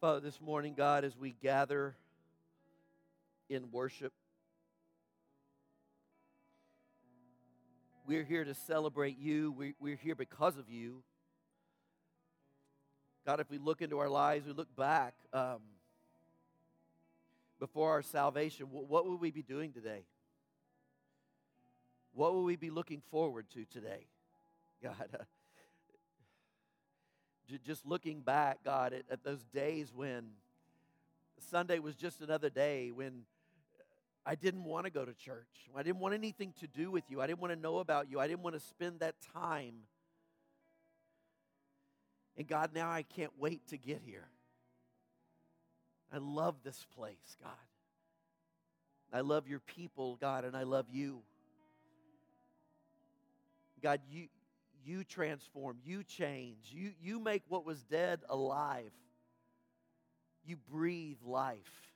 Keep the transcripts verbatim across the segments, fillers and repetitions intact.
Father, this morning, God, as we gather in worship, we're here to celebrate you. We, we're here because of you. God, if we look into our lives, we look back um, before our salvation, what would we be doing today? What will we be looking forward to today? God, uh, just looking back, God, at, at those days when Sunday was just another day, when I didn't want to go to church. I didn't want anything to do with you. I didn't want to know about you. I didn't want to spend that time. And God, now I can't wait to get here. I love this place, God. I love your people, God, and I love you. God, you you transform, you change, you, you make what was dead alive. You breathe life.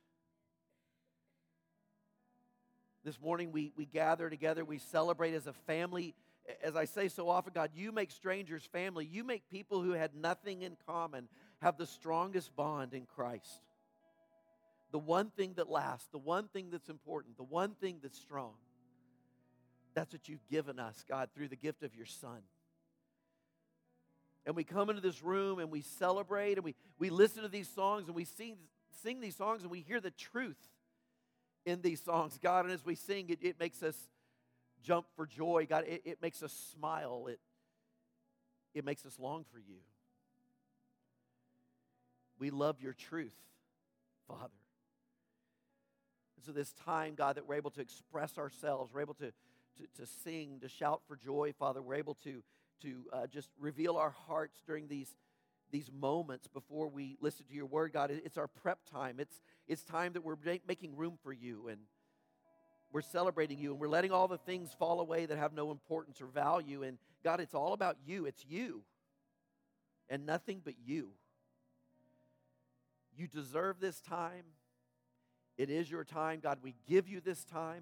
This morning we, we gather together, we celebrate as a family. As I say so often, God, you make strangers family. You make people who had nothing in common have the strongest bond in Christ. The one thing that lasts, the one thing that's important, the one thing that's strong. That's what you've given us, God, through the gift of your Son. And we come into this room and we celebrate and we, we listen to these songs and we sing, sing these songs and we hear the truth in these songs, God. And as we sing, it, it makes us jump for joy, God. It, it makes us smile. It, it makes us long for you. We love your truth, Father. And so this time, God, that we're able to express ourselves, we're able to, to, to sing, to shout for joy, Father. We're able to, to uh, just reveal our hearts during these, these moments before we listen to your word, God. It's our prep time. It's, it's time that we're making room for you, and we're celebrating you, and we're letting all the things fall away that have no importance or value. And God, it's all about you. It's you and nothing but you. You deserve this time. It is your time, God. We give you this time.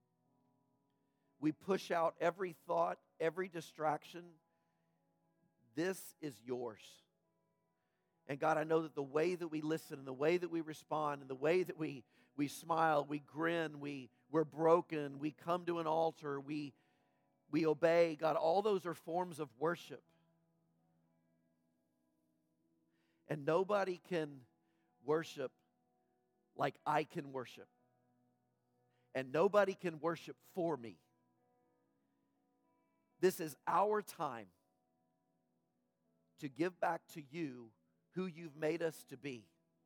We push out every thought, every distraction. This is yours. And God, I know that the way that we listen and the way that we respond and the way that we, we smile, we grin, we, we're broken, we come to an altar, we, we obey, God, all those are forms of worship. And nobody can worship like I can worship. And nobody can worship for me. This is our time to give back to you who you've made us to be.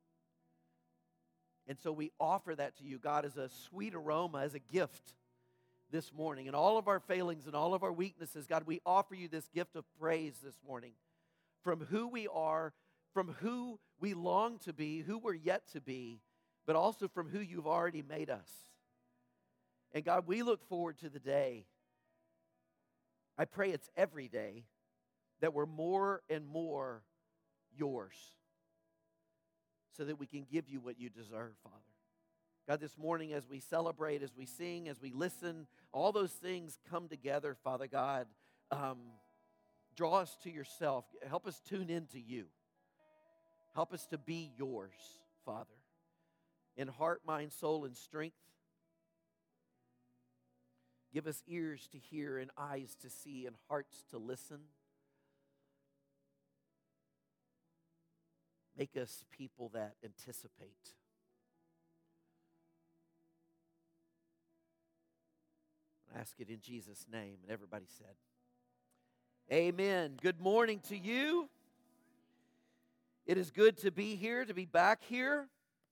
And so we offer that to you, God, as a sweet aroma, as a gift this morning. And all of our failings and all of our weaknesses, God, we offer you this gift of praise this morning. From who we are, from who we long to be, who we're yet to be, but also from who you've already made us. And God, we look forward to the day, I pray it's every day, that we're more and more yours, so that we can give you what you deserve, Father. God, this morning as we celebrate, as we sing, as we listen, all those things come together, Father God. Um, draw us to yourself. Help us tune into you. Help us to be yours, Father, in heart, mind, soul, and strength. Give us ears to hear and eyes to see and hearts to listen. Make us people that anticipate. I ask it in Jesus' name. And everybody said, amen. Good morning to you. It is good to be here, to be back here.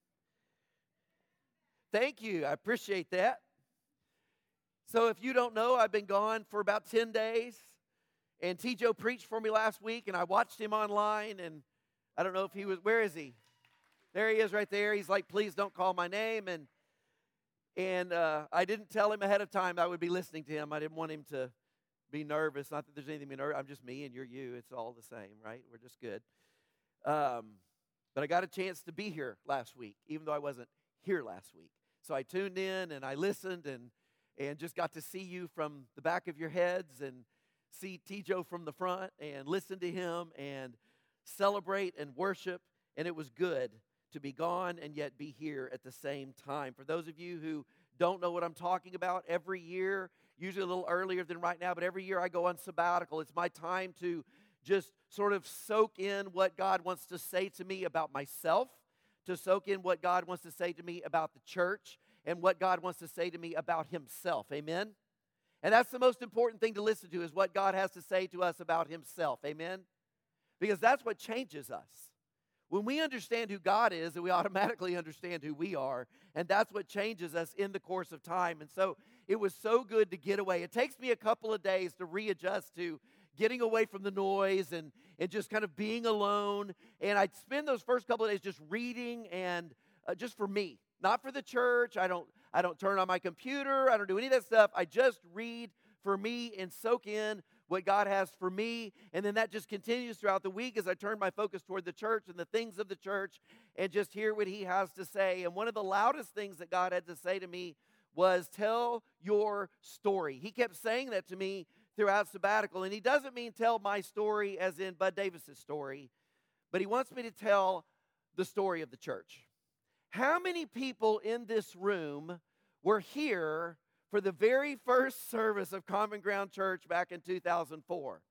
Thank you. I appreciate that. So if you don't know, I've been gone for about ten days. And T. Joe preached for me last week, and I watched him online, and I don't know if he was, where is he? There he is right there. He's like, please don't call my name. And and uh, I didn't tell him ahead of time I would be listening to him. I didn't want him to be nervous. Not that there's anything to be nervous. I'm just me and you're you. It's all the same, right? We're just good. Um, but I got a chance to be here last week, even though I wasn't here last week. So I tuned in and I listened and, and just got to see you from the back of your heads and see T. Joe from the front and listen to him and celebrate and worship, and it was good. to be gone and yet be here at the same time. For those of you who don't know what I'm talking about, every year, usually a little earlier than right now, but every year I go on sabbatical. It's my time to just sort of soak in what God wants to say to me about myself, to soak in what God wants to say to me about the church, and what God wants to say to me about himself. Amen? And that's the most important thing to listen to, is what God has to say to us about himself. Amen? Because that's what changes us. When we understand who God is, and we automatically understand who we are, and that's what changes us in the course of time. And so it was so good to get away. It takes me a couple of days to readjust to getting away from the noise and, and just kind of being alone. And I'd spend those first couple of days just reading and uh, just for me, not for the church. I don't, I don't turn on my computer. I don't do any of that stuff. I just read for me and soak in what God has for me, and then that just continues throughout the week as I turn my focus toward the church and the things of the church and just hear what he has to say. And one of the loudest things that God had to say to me was, tell your story. He kept saying that to me throughout sabbatical, and he doesn't mean tell my story as in Bud Davis's story, but he wants me to tell the story of the church. How many people in this room were here for the very first service of Common Ground Church back in two thousand four?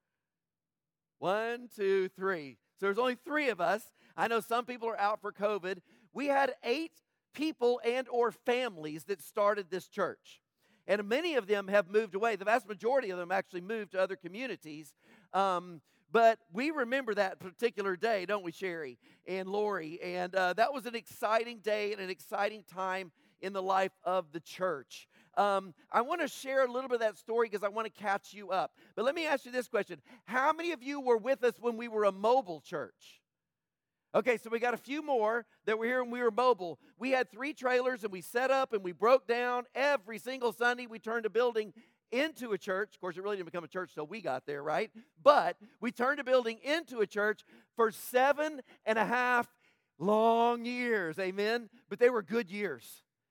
One, two, three. So there's only three of us. I know some people are out for COVID. We had eight people and or families that started this church. And many of them have moved away. The vast majority of them actually moved to other communities. Um, but we remember that particular day, don't we, Sherry and Lori? And uh, that was an exciting day and an exciting time in the life of the church. Um, I want to share a little bit of that story because I want to catch you up. But let me ask you this question. How many of you were with us when we were a mobile church? Okay, so we got a few more that were here when we were mobile. We had three trailers, and we set up, and we broke down. Every single Sunday, we turned a building into a church. Of course, it really didn't become a church until we got there, right? But we turned a building into a church for seven and a half long years, amen? But they were good years.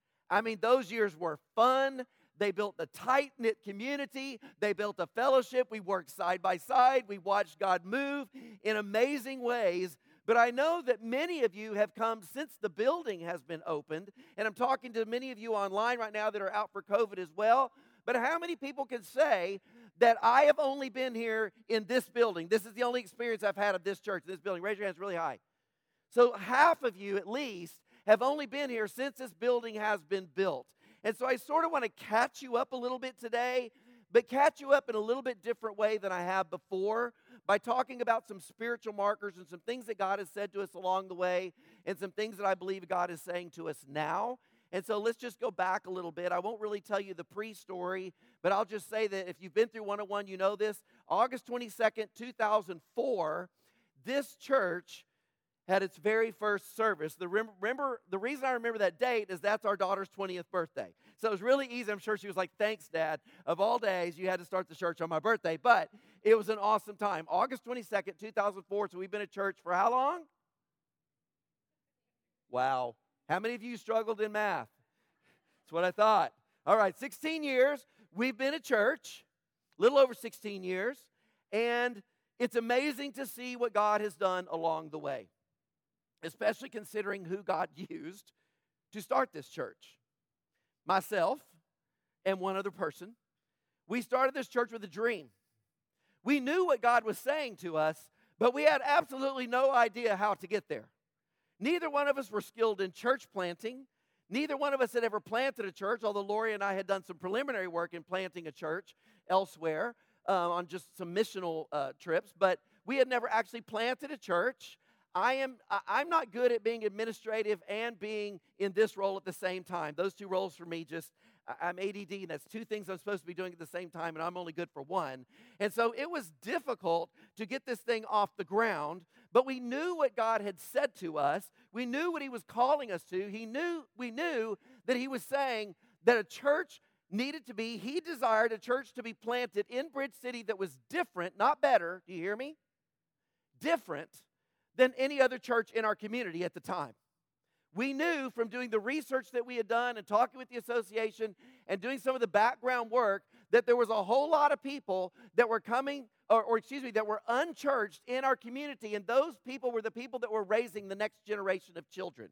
I mean, those years were fun. They built a tight-knit community. They built a fellowship. We worked side by side. We watched God move in amazing ways. But I know that many of you have come since the building has been opened. And I'm talking to many of you online right now that are out for COVID as well. But how many people can say that I have only been here in this building? This is the only experience I've had of this church, this building. Raise your hands really high. So half of you at least have only been here since this building has been built. And so I sort of want to catch you up a little bit today, but catch you up in a little bit different way than I have before by talking about some spiritual markers and some things that God has said to us along the way and some things that I believe God is saying to us now. And so let's just go back a little bit. I won't really tell you the pre-story, but I'll just say that if you've been through one oh one, you know this. August twenty-second, two thousand four, this church had its very first service. The remember the reason I remember that date is that's our daughter's twentieth birthday. So it was really easy. I'm sure she was like, thanks, Dad. Of all days, you had to start the church on my birthday. But it was an awesome time. August twenty-second, two thousand four. So we've been at church for how long? Wow. How many of you struggled in math? That's what I thought. All right, sixteen years. We've been at church, a little over sixteen years. And it's amazing to see what God has done along the way, especially considering who God used to start this church. Myself and one other person. We started this church with a dream. We knew what God was saying to us, but we had absolutely no idea how to get there. Neither one of us were skilled in church planting. Neither one of us had ever planted a church, although Lori and I had done some preliminary work in planting a church elsewhere uh, on just some missional uh, trips, but we had never actually planted a church. I am, I'm not good at being administrative and being in this role at the same time. Those two roles for me just, I'm A D D, and that's two things I'm supposed to be doing at the same time, and I'm only good for one. And so it was difficult to get this thing off the ground, but we knew what God had said to us. We knew what he was calling us to. He knew, we knew that he was saying that a church needed to be, he desired a church to be planted in Bridge City that was different, not better, do you hear me? Different than any other church in our community at the time. We knew from doing the research that we had done and talking with the association and doing some of the background work that there was a whole lot of people that were coming or, or excuse me, that were unchurched in our community, and those people were the people that were raising the next generation of children.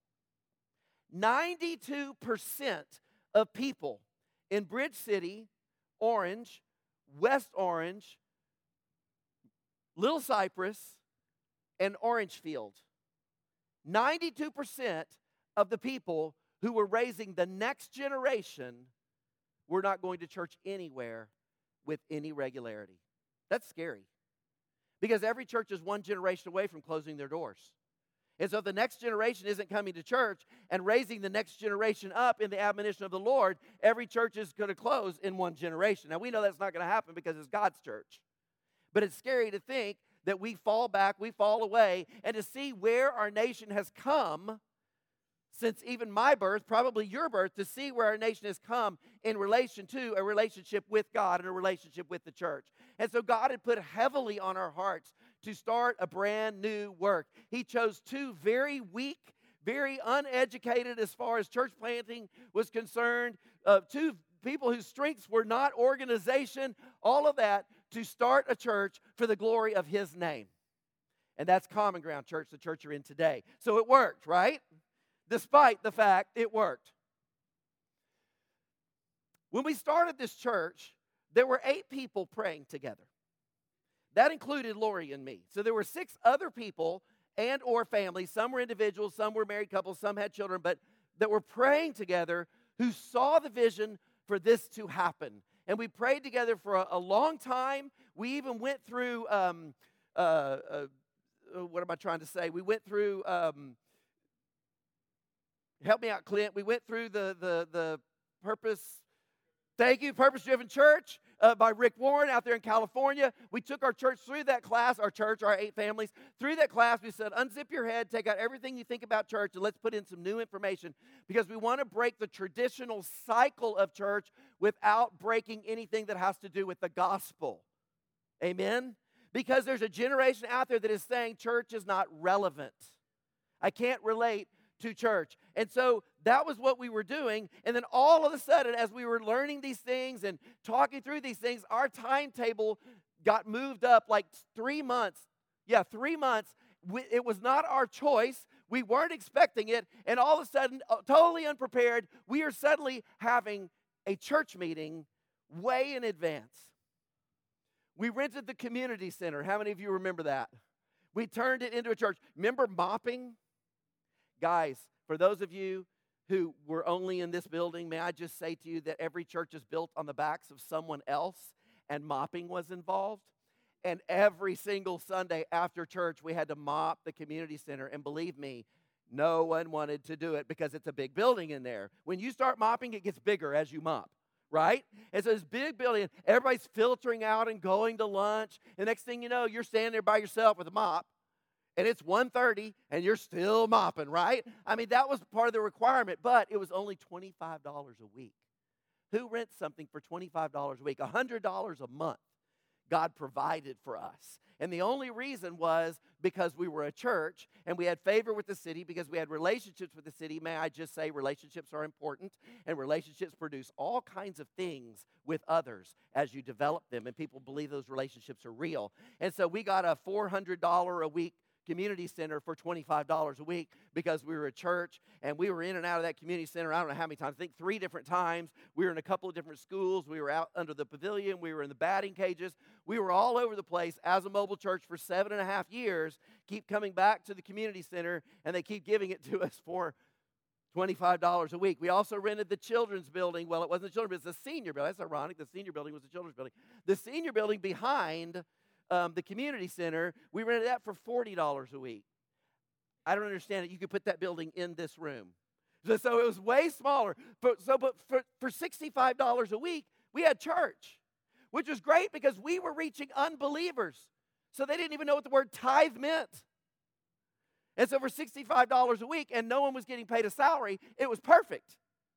ninety-two percent of people in Bridge City, Orange, West Orange, Little Cypress, and Orangefield, ninety-two percent of the people who were raising the next generation were not going to church anywhere with any regularity. That's scary, because every church is one generation away from closing their doors. And so if the next generation isn't coming to church and raising the next generation up in the admonition of the Lord, every church is going to close in one generation. Now, we know that's not going to happen because it's God's church. But it's scary to think that we fall back, we fall away, and to see where our nation has come since even my birth, probably your birth, to see where our nation has come in relation to a relationship with God and a relationship with the church. And so God had put heavily on our hearts to start a brand new work. He chose two very weak, very uneducated as far as church planting was concerned, uh, two people whose strengths were not organization, all of that, to start a church for the glory of His name. And that's Common Ground Church, the church you're in today. So it worked, right? Despite the fact it worked. When we started this church, there were eight people praying together. That included Lori and me. So there were six other people and or families. Some were individuals, some were married couples, some had children, but that were praying together who saw the vision for this to happen. And we prayed together for a, a long time. We even went through, um, uh, uh, what am I trying to say? We went through, um, help me out, Clint. We went through the, the, the purpose, thank you, Purpose-Driven Church. Uh, by Rick Warren out there in California. We took our church through that class, our church, our eight families. Through that class, we said, unzip your head, take out everything you think about church, and let's put in some new information, because we want to break the traditional cycle of church without breaking anything that has to do with the gospel. Amen? Because there's a generation out there that is saying church is not relevant. I can't relate to church. And so that was what we were doing. And then all of a sudden, as we were learning these things and talking through these things, our timetable got moved up like three months. Yeah, three months. We, it was not our choice. We weren't expecting it. And all of a sudden, uh, totally unprepared, we are suddenly having a church meeting way in advance. We rented the community center. How many of you remember that? We turned it into a church. Remember mopping? Guys, for those of you who were only in this building, may I just say to you that every church is built on the backs of someone else, and mopping was involved. And every single Sunday after church, we had to mop the community center. And believe me, no one wanted to do it because it's a big building in there. When you start mopping, it gets bigger as you mop, right? And so this big building, everybody's filtering out and going to lunch. And next thing you know, you're standing there by yourself with a mop. And it's one thirty, and you're still mopping, right? I mean, that was part of the requirement, but it was only twenty-five dollars a week. Who rents something for twenty-five dollars a week? one hundred dollars a month. God provided for us. And the only reason was because we were a church, and we had favor with the city, because we had relationships with the city. May I just say, relationships are important, and relationships produce all kinds of things with others as you develop them, and people believe those relationships are real. And so we got a four hundred dollars a week community center for twenty-five dollars a week because we were a church, and we were in and out of that community center, I don't know how many times, I think three different times. We were in a couple of different schools. We were out under the pavilion. We were in the batting cages. We were all over the place as a mobile church for seven and a half years, keep coming back to the community center, and they keep giving it to us for twenty-five dollars a week. We also rented the children's building. Well, it wasn't the children's, it's the senior building. That's ironic. The senior building was the children's building. The senior building behind Um, the community center, we rented that for forty dollars a week. I don't understand it. You could put that building in this room. So, so it was way smaller. But, so, but for, for sixty-five dollars a week, we had church, which was great because we were reaching unbelievers. So they didn't even know what the word tithe meant. And so for sixty-five dollars a week, and no one was getting paid a salary, it was perfect.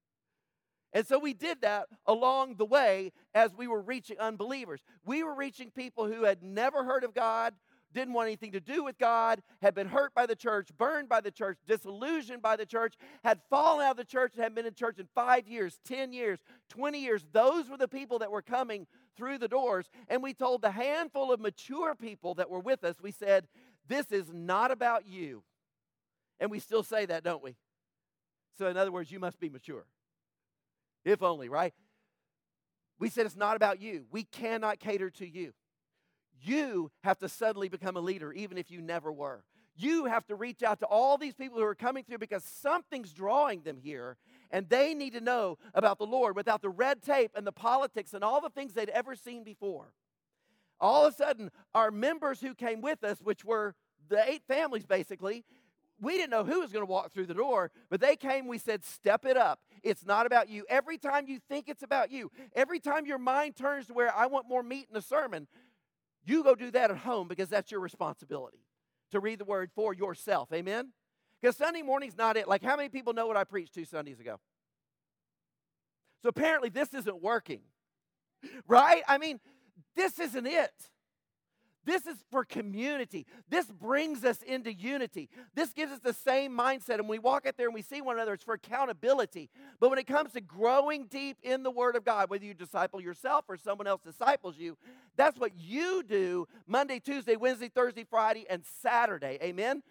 And so we did that along the way as we were reaching unbelievers. We were reaching people who had never heard of God, didn't want anything to do with God, had been hurt by the church, burned by the church, disillusioned by the church, had fallen out of the church, and had been in church in five years, ten years, twenty years. Those were the people that were coming through the doors. And we told the handful of mature people that were with us, we said, this is not about you. And we still say that, don't we? So in other words, you must be mature. If only, right? We said it's not about you. We cannot cater to you. You have to suddenly become a leader, even if you never were. You have to reach out to all these people who are coming through because something's drawing them here, and they need to know about the Lord without the red tape and the politics and all the things they'd ever seen before. All of a sudden, our members who came with us, which were the eight families basically, we didn't know who was going to walk through the door, but they came, we said, step it up. It's not about you. Every time you think it's about you, every time your mind turns to where I want more meat in the sermon, you go do that at home because that's your responsibility to read the word for yourself. Amen? Because Sunday morning's not it. Like, how many people know what I preached two Sundays ago? So apparently this isn't working, right? I mean, this isn't it. This is for community. This brings us into unity. This gives us the same mindset. And when we walk out there and we see one another, it's for accountability. But when it comes to growing deep in the Word of God, whether you disciple yourself or someone else disciples you, that's what you do Monday, Tuesday, Wednesday, Thursday, Friday, and Saturday. Amen?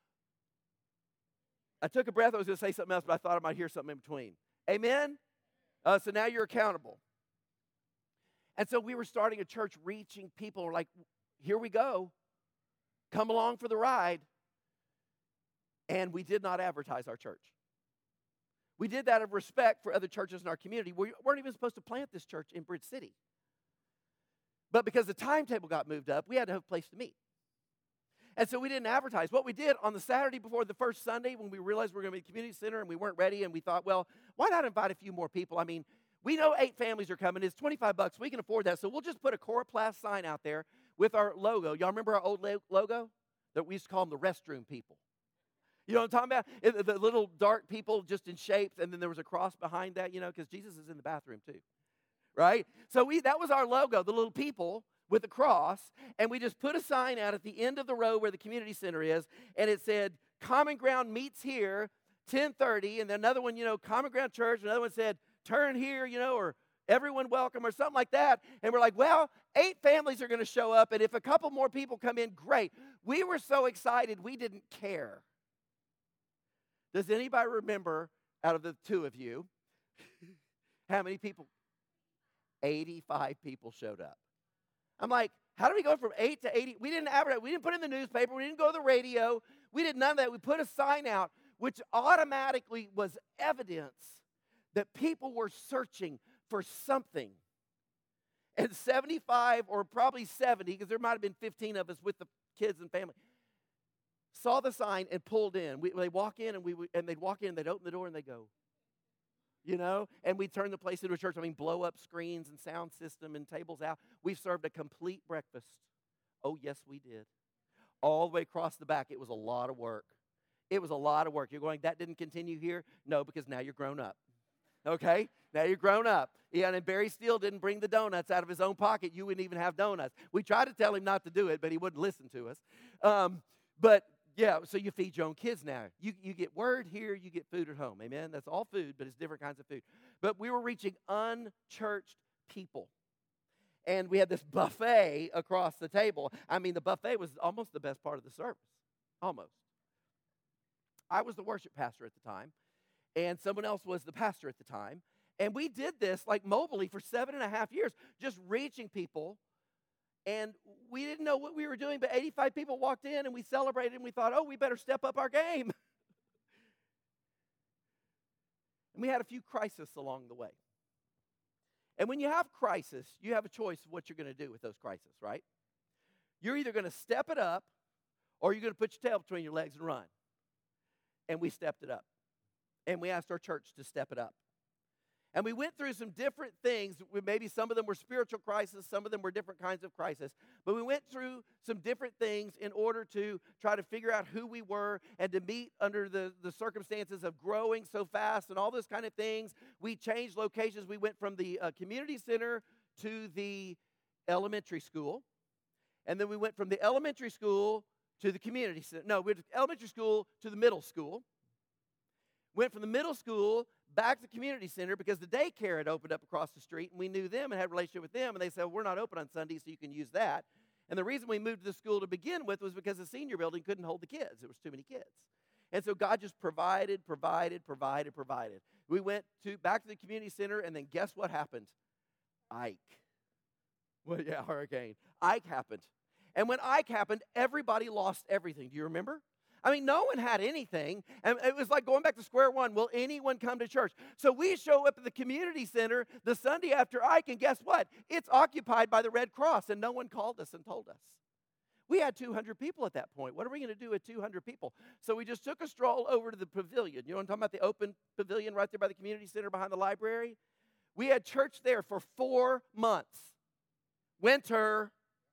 I took a breath. I was going to say something else, but I thought I might hear something in between. Amen? Uh, so now you're accountable. And so we were starting a church reaching people. We're like, here we go. Come along for the ride. And we did not advertise our church. We did that of respect for other churches in our community. We weren't even supposed to plant this church in Bridge City. But because the timetable got moved up, we had to have a place to meet. And so we didn't advertise. What we did on the Saturday before the first Sunday, when we realized we were going to be at the community center and we weren't ready, and we thought, well, why not invite a few more people? I mean, we know eight families are coming. It's twenty-five bucks. We can afford that. So we'll just put a Coroplast sign out there with our logo. Y'all remember our old logo? That we used to call them the restroom people. You know what I'm talking about? The little dark people just in shapes, and then there was a cross behind that, you know, because Jesus is in the bathroom too, right? So we that was our logo, the little people with the cross, and we just put a sign out at the end of the road where the community center is, and it said, Common Ground meets here, ten thirty, and then another one, you know, Common Ground Church, another one said, turn here, you know, or everyone welcome, or something like that. And we're like, well, eight families are going to show up, and if a couple more people come in, great. We were so excited, we didn't care. Does anybody remember, out of the two of you, how many people? eighty-five people showed up. I'm like, how do we go from eight to eighty? We didn't advertise. We didn't put it in the newspaper. We didn't go to the radio. We did none of that. We put a sign out, which automatically was evidence that people were searching for something. And seventy-five, or probably seventy, because there might have been fifteen of us with the kids and family, saw the sign and pulled in. We, they walk in, and we and they'd walk in, and they'd open the door, and they'd go, you know, and we turn the place into a church. I mean, blow up screens and sound system and tables out. We've served a complete breakfast. Oh, yes, we did. All the way across the back. It was a lot of work. It was a lot of work. You're going, that didn't continue here? No, because now you're grown up. Okay? Now you're grown up. Yeah, and Barry Steele didn't bring the donuts out of his own pocket. You wouldn't even have donuts. We tried to tell him not to do it, but he wouldn't listen to us. Um, but yeah, so you feed your own kids now. You you get word here, you get food at home. Amen? That's all food, but it's different kinds of food. But we were reaching unchurched people. And we had this buffet across the table. I mean, the buffet was almost the best part of the service. Almost. I was the worship pastor at the time, and someone else was the pastor at the time. And we did this like mobily for seven and a half years, just reaching people. And we didn't know what we were doing, but eighty-five people walked in, and we celebrated, and we thought, oh, we better step up our game. And we had a few crises along the way. And when you have crisis, you have a choice of what you're going to do with those crises, right? You're either going to step it up, or you're going to put your tail between your legs and run. And we stepped it up. And we asked our church to step it up. And we went through some different things. Maybe some of them were spiritual crises. Some of them were different kinds of crises. But we went through some different things in order to try to figure out who we were and to meet under the, the circumstances of growing so fast and all those kind of things. We changed locations. We went from the uh, community center to the elementary school. And then we went from the elementary school to the community center. No, we went from elementary school to the middle school. Went from the middle school back to the community center because the daycare had opened up across the street, and we knew them and had a relationship with them. And they said, well, we're not open on Sunday, so you can use that. And the reason we moved to the school to begin with was because the senior building couldn't hold the kids. There was too many kids. And so God just provided, provided, provided, provided. We went to back to the community center, and then guess what happened? Ike. Well, yeah, hurricane. Ike happened. And when Ike happened, everybody lost everything. Do you remember? I mean, no one had anything. And it was like going back to square one. Will anyone come to church? So we show up at the community center the Sunday after Ike, and guess what? It's occupied by the Red Cross, and no one called us and told us. We had two hundred people at that point. What are we going to do with two hundred people? So we just took a stroll over to the pavilion. You know what I'm talking about? The open pavilion right there by the community center behind the library? We had church there for four months. Winter.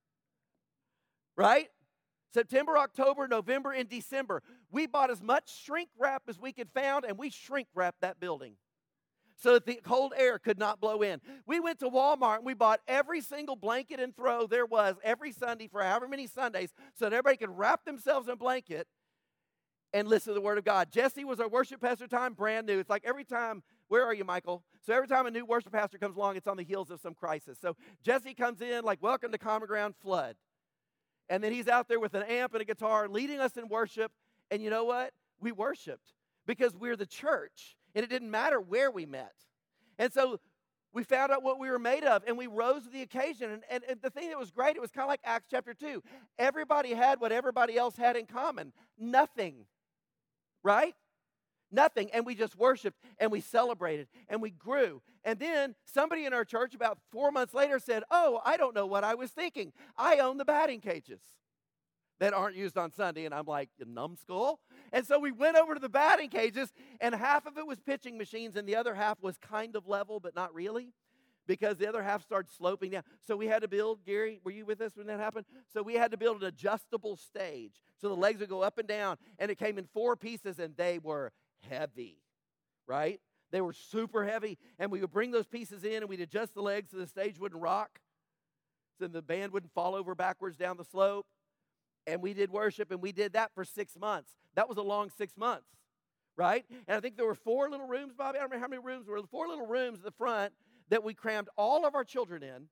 Right? September, October, November, and December. We bought as much shrink wrap as we could find, and we shrink wrapped that building so that the cold air could not blow in. We went to Walmart, and we bought every single blanket and throw there was every Sunday for however many Sundays so that everybody could wrap themselves in a blanket and listen to the Word of God. Jesse was our worship pastor time, brand new. It's like every time, where are you, Michael? So every time a new worship pastor comes along, it's on the heels of some crisis. So Jesse comes in like, welcome to Common Ground Flood. And then he's out there with an amp and a guitar leading us in worship. And you know what? We worshiped because we're the church. And it didn't matter where we met. And so we found out what we were made of. And we rose to the occasion. And, and, and the thing that was great, it was kind of like Acts chapter two. Everybody had what everybody else had in common. Nothing. Right? Nothing. And we just worshiped and we celebrated and we grew. And then somebody in our church about four months later said, oh, I don't know what I was thinking. I own the batting cages that aren't used on Sunday. And I'm like, you numbskull? And so we went over to the batting cages, and half of it was pitching machines and the other half was kind of level, but not really, because the other half started sloping down. So we had to build, Gary, were you with us when that happened? So we had to build an adjustable stage so the legs would go up and down, and it came in four pieces, and they were heavy, right? They were super heavy, and we would bring those pieces in, and we'd adjust the legs so the stage wouldn't rock, so the band wouldn't fall over backwards down the slope, and we did worship, and we did that for six months. That was a long six months, right? And I think there were four little rooms, Bobby. I don't remember how many rooms there were. Four little rooms at the front that we crammed all of our children in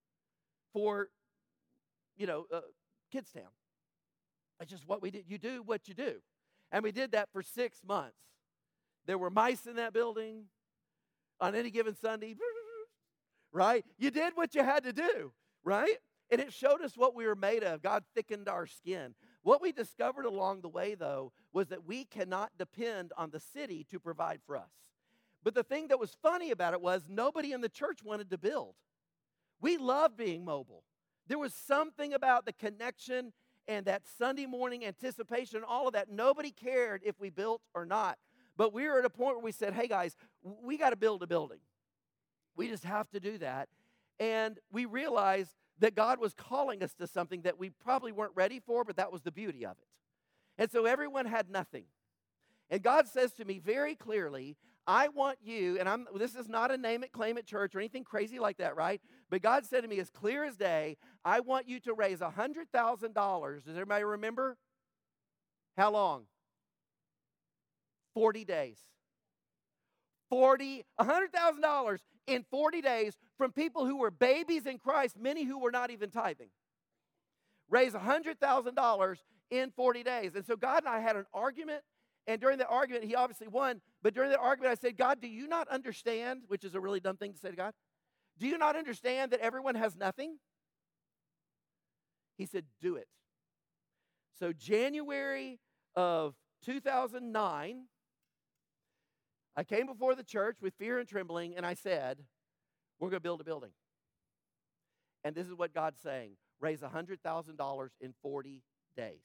for, you know, uh, Kids Town. That's just what we did. You do what you do. And we did that for six months. There were mice in that building on any given Sunday, right? You did what you had to do, right? And it showed us what we were made of. God thickened our skin. What we discovered along the way, though, was that we cannot depend on the city to provide for us. But the thing that was funny about it was nobody in the church wanted to build. We loved being mobile. There was something about the connection and that Sunday morning anticipation, all of that. Nobody cared if we built or not. But we were at a point where we said, hey, guys, we got to build a building. We just have to do that. And we realized that God was calling us to something that we probably weren't ready for, but that was the beauty of it. And so everyone had nothing. And God says to me very clearly, I want you, and I'm, this is not a name it, claim it church or anything crazy like that, right? But God said to me as clear as day, I want you to raise one hundred thousand dollars. Does everybody remember? How long? forty days. forty, one hundred thousand dollars in forty days from people who were babies in Christ, many who were not even tithing. Raise one hundred thousand dollars in forty days. And so God and I had an argument, and during the argument, he obviously won, but during the argument, I said, God, do you not understand, which is a really dumb thing to say to God, do you not understand that everyone has nothing? He said, do it. So January of two thousand nine, I came before the church with fear and trembling, and I said, we're going to build a building. And this is what God's saying, raise one hundred thousand dollars in forty days.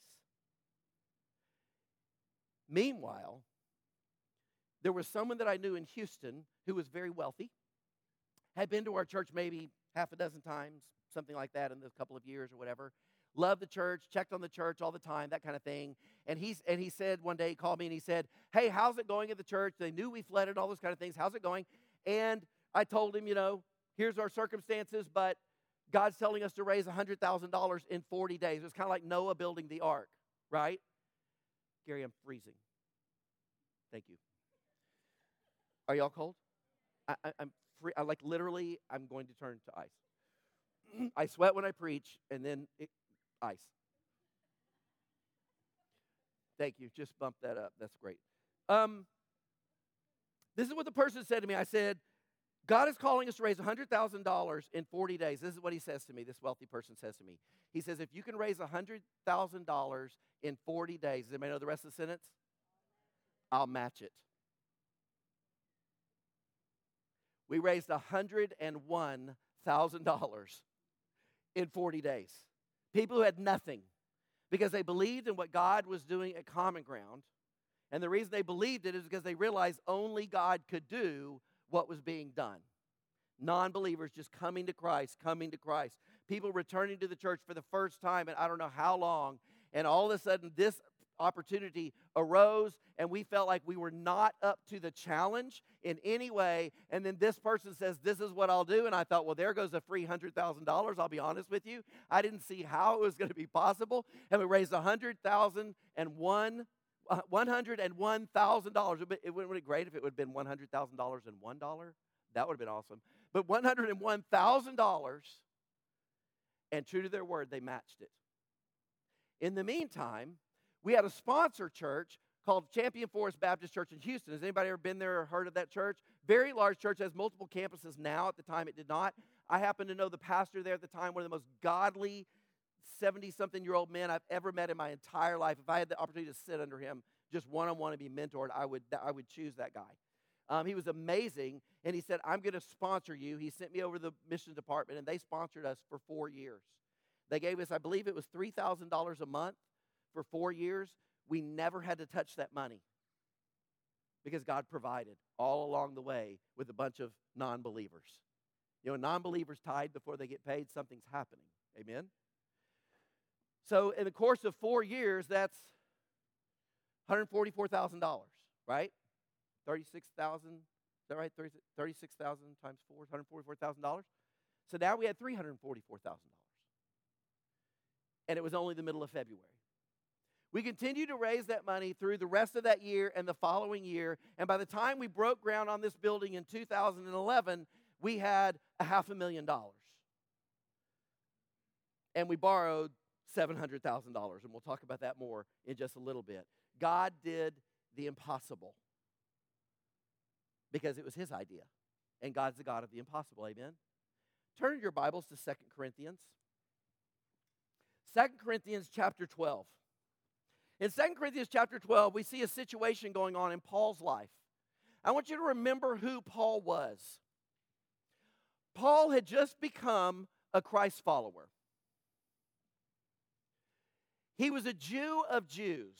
Meanwhile, there was someone that I knew in Houston who was very wealthy, had been to our church maybe half a dozen times, something like that in the couple of years or whatever, loved the church, checked on the church all the time, that kind of thing. And, he's, and he said one day, he called me and he said, hey, how's it going at the church? They knew we flooded, all those kind of things. How's it going? And I told him, you know, here's our circumstances, but God's telling us to raise one hundred thousand dollars in forty days. It's kind of like Noah building the ark, right? Gary, I'm freezing. Thank you. Are y'all cold? I, I, I'm free. I like literally, I'm going to turn to ice. I sweat when I preach, and then it, ice. Thank you. Just bump that up. That's great. Um, this is what the person said to me. I said, God is calling us to raise one hundred thousand dollars in forty days. This is what he says to me, this wealthy person says to me. He says, if you can raise one hundred thousand dollars in forty days, does anybody know the rest of the sentence? I'll match it. We raised one hundred one thousand dollars in forty days. People who had nothing because they believed in what God was doing at Common Ground. And the reason they believed it is because they realized only God could do what was being done. Non-believers just coming to Christ, coming to Christ. People returning to the church for the first time in I don't know how long. And all of a sudden this opportunity arose and we felt like we were not up to the challenge in any way. And then this person says, this is what I'll do. And I thought, well, there goes a free one hundred thousand dollars. I'll be honest with you. I didn't see how it was going to be possible. And we raised one hundred thousand one one hundred one thousand dollars. It would have been great if it would have been one hundred thousand dollars and one dollar. That would have been awesome. But one hundred one thousand dollars, and true to their word, they matched it. In the meantime, we had a sponsor church called Champion Forest Baptist Church in Houston. Has anybody ever been there or heard of that church? Very large church, has multiple campuses now. At the time, it did not. I happen to know the pastor there at the time, one of the most godly seventy-something-year-old men I've ever met in my entire life. If I had the opportunity to sit under him just one-on-one and be mentored, I would, I would choose that guy. Um, he was amazing, and he said, I'm going to sponsor you. He sent me over to the mission department, and they sponsored us for four years. They gave us, I believe it was three thousand dollars a month for four years. We never had to touch that money because God provided all along the way with a bunch of non-believers. You know, non-believers tithe before they get paid, something's happening. Amen? So in the course of four years, that's one hundred forty-four thousand dollars, right? thirty-six thousand, is that right? thirty-six thousand times four, one hundred forty-four thousand dollars. So now we had three hundred forty-four thousand dollars. And it was only the middle of February. We continued to raise that money through the rest of that year and the following year. And by the time we broke ground on this building in two thousand eleven, we had a half a million dollars. And we borrowed seven hundred thousand dollars. And we'll talk about that more in just a little bit. God did the impossible because it was his idea. And God's the God of the impossible. Amen? Turn your Bibles to Second Corinthians. Second Corinthians chapter twelve. In Second Corinthians chapter twelve, we see a situation going on in Paul's life. I want you to remember who Paul was. Paul had just become a Christ follower. He was a Jew of Jews.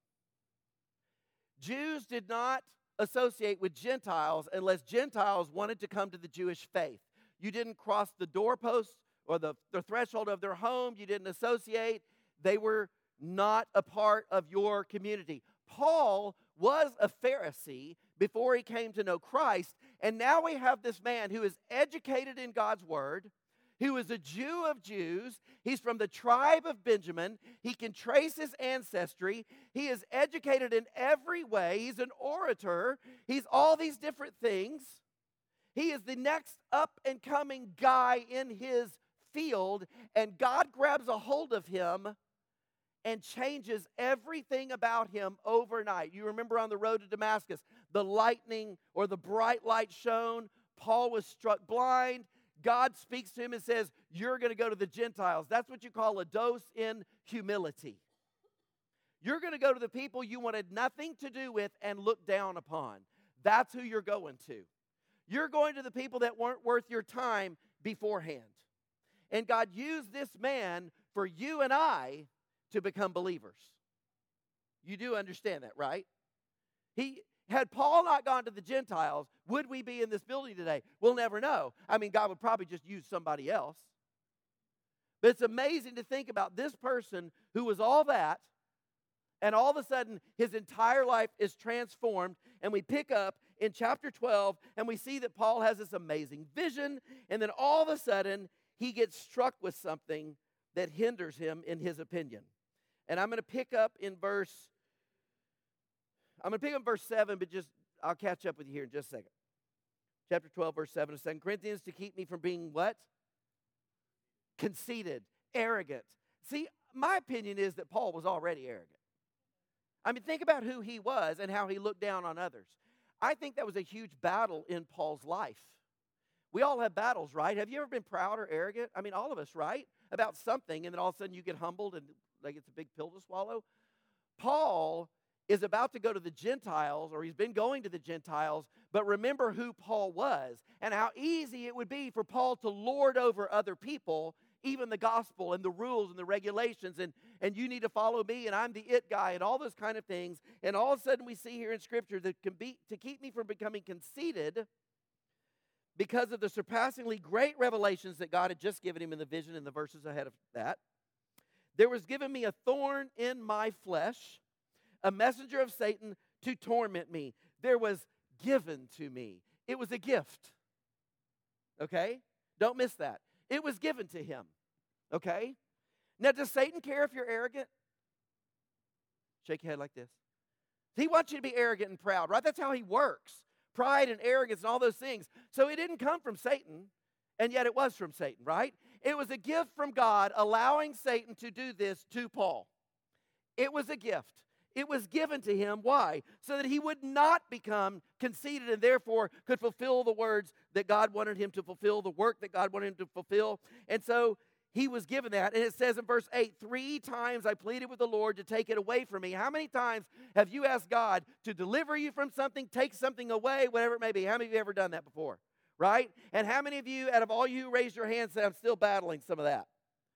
Jews did not associate with Gentiles unless Gentiles wanted to come to the Jewish faith. You didn't cross the doorpost or the, the threshold of their home. You didn't associate. They were not a part of your community. Paul was a Pharisee before he came to know Christ, and now we have this man who is educated in God's word, who is a Jew of Jews. He's from the tribe of Benjamin. He can trace his ancestry. He is educated in every way. He's an orator. He's all these different things. He is the next up-and-coming guy in his field, and God grabs a hold of him and changes everything about him overnight. You remember on the road to Damascus, the lightning or the bright light shone. Paul was struck blind. God speaks to him and says, you're going to go to the Gentiles. That's what you call a dose in humility. You're going to go to the people you wanted nothing to do with and look down upon. That's who you're going to. You're going to the people that weren't worth your time beforehand. And God used this man for you and I to become believers. You do understand that, right? He had Paul not gone to the Gentiles, would we be in this building today? We'll never know. I mean, God would probably just use somebody else. But it's amazing to think about this person who was all that, and all of a sudden his entire life is transformed. And we pick up in chapter twelve, and we see that Paul has this amazing vision, and then all of a sudden he gets struck with something that hinders him in his opinion. And I'm going to pick up in verse, I'm going to pick up verse seven, but just, I'll catch up with you here in just a second. Chapter twelve, verse seven of Second Corinthians, to keep me from being what? Conceited, arrogant. See, my opinion is that Paul was already arrogant. I mean, think about who he was and how he looked down on others. I think that was a huge battle in Paul's life. We all have battles, right? Have you ever been proud or arrogant? I mean, all of us, right? About something, and then all of a sudden you get humbled and like it's a big pill to swallow. Paul is about to go to the Gentiles, or he's been going to the Gentiles, but remember who Paul was and how easy it would be for Paul to lord over other people, even the gospel and the rules and the regulations, and, and you need to follow me, and I'm the it guy, and all those kind of things. And all of a sudden we see here in Scripture that can be, to keep me from becoming conceited because of the surpassingly great revelations that God had just given him in the vision in the verses ahead of that, there was given me a thorn in my flesh, a messenger of Satan to torment me. There was given to me. It was a gift. Okay? Don't miss that. It was given to him. Okay? Now, does Satan care if you're arrogant? Shake your head like this. He wants you to be arrogant and proud, right? That's how he works. Pride and arrogance and all those things. So it didn't come from Satan, and yet it was from Satan, right? It was a gift from God allowing Satan to do this to Paul. It was a gift. It was given to him. Why? So that he would not become conceited and therefore could fulfill the words that God wanted him to fulfill, the work that God wanted him to fulfill. And so he was given that. And it says in verse eight, three times I pleaded with the Lord to take it away from me. How many times have you asked God to deliver you from something, take something away, whatever it may be? How many of you ever done that before? Right? And how many of you, out of all you who raised your hands, said, I'm still battling some of that?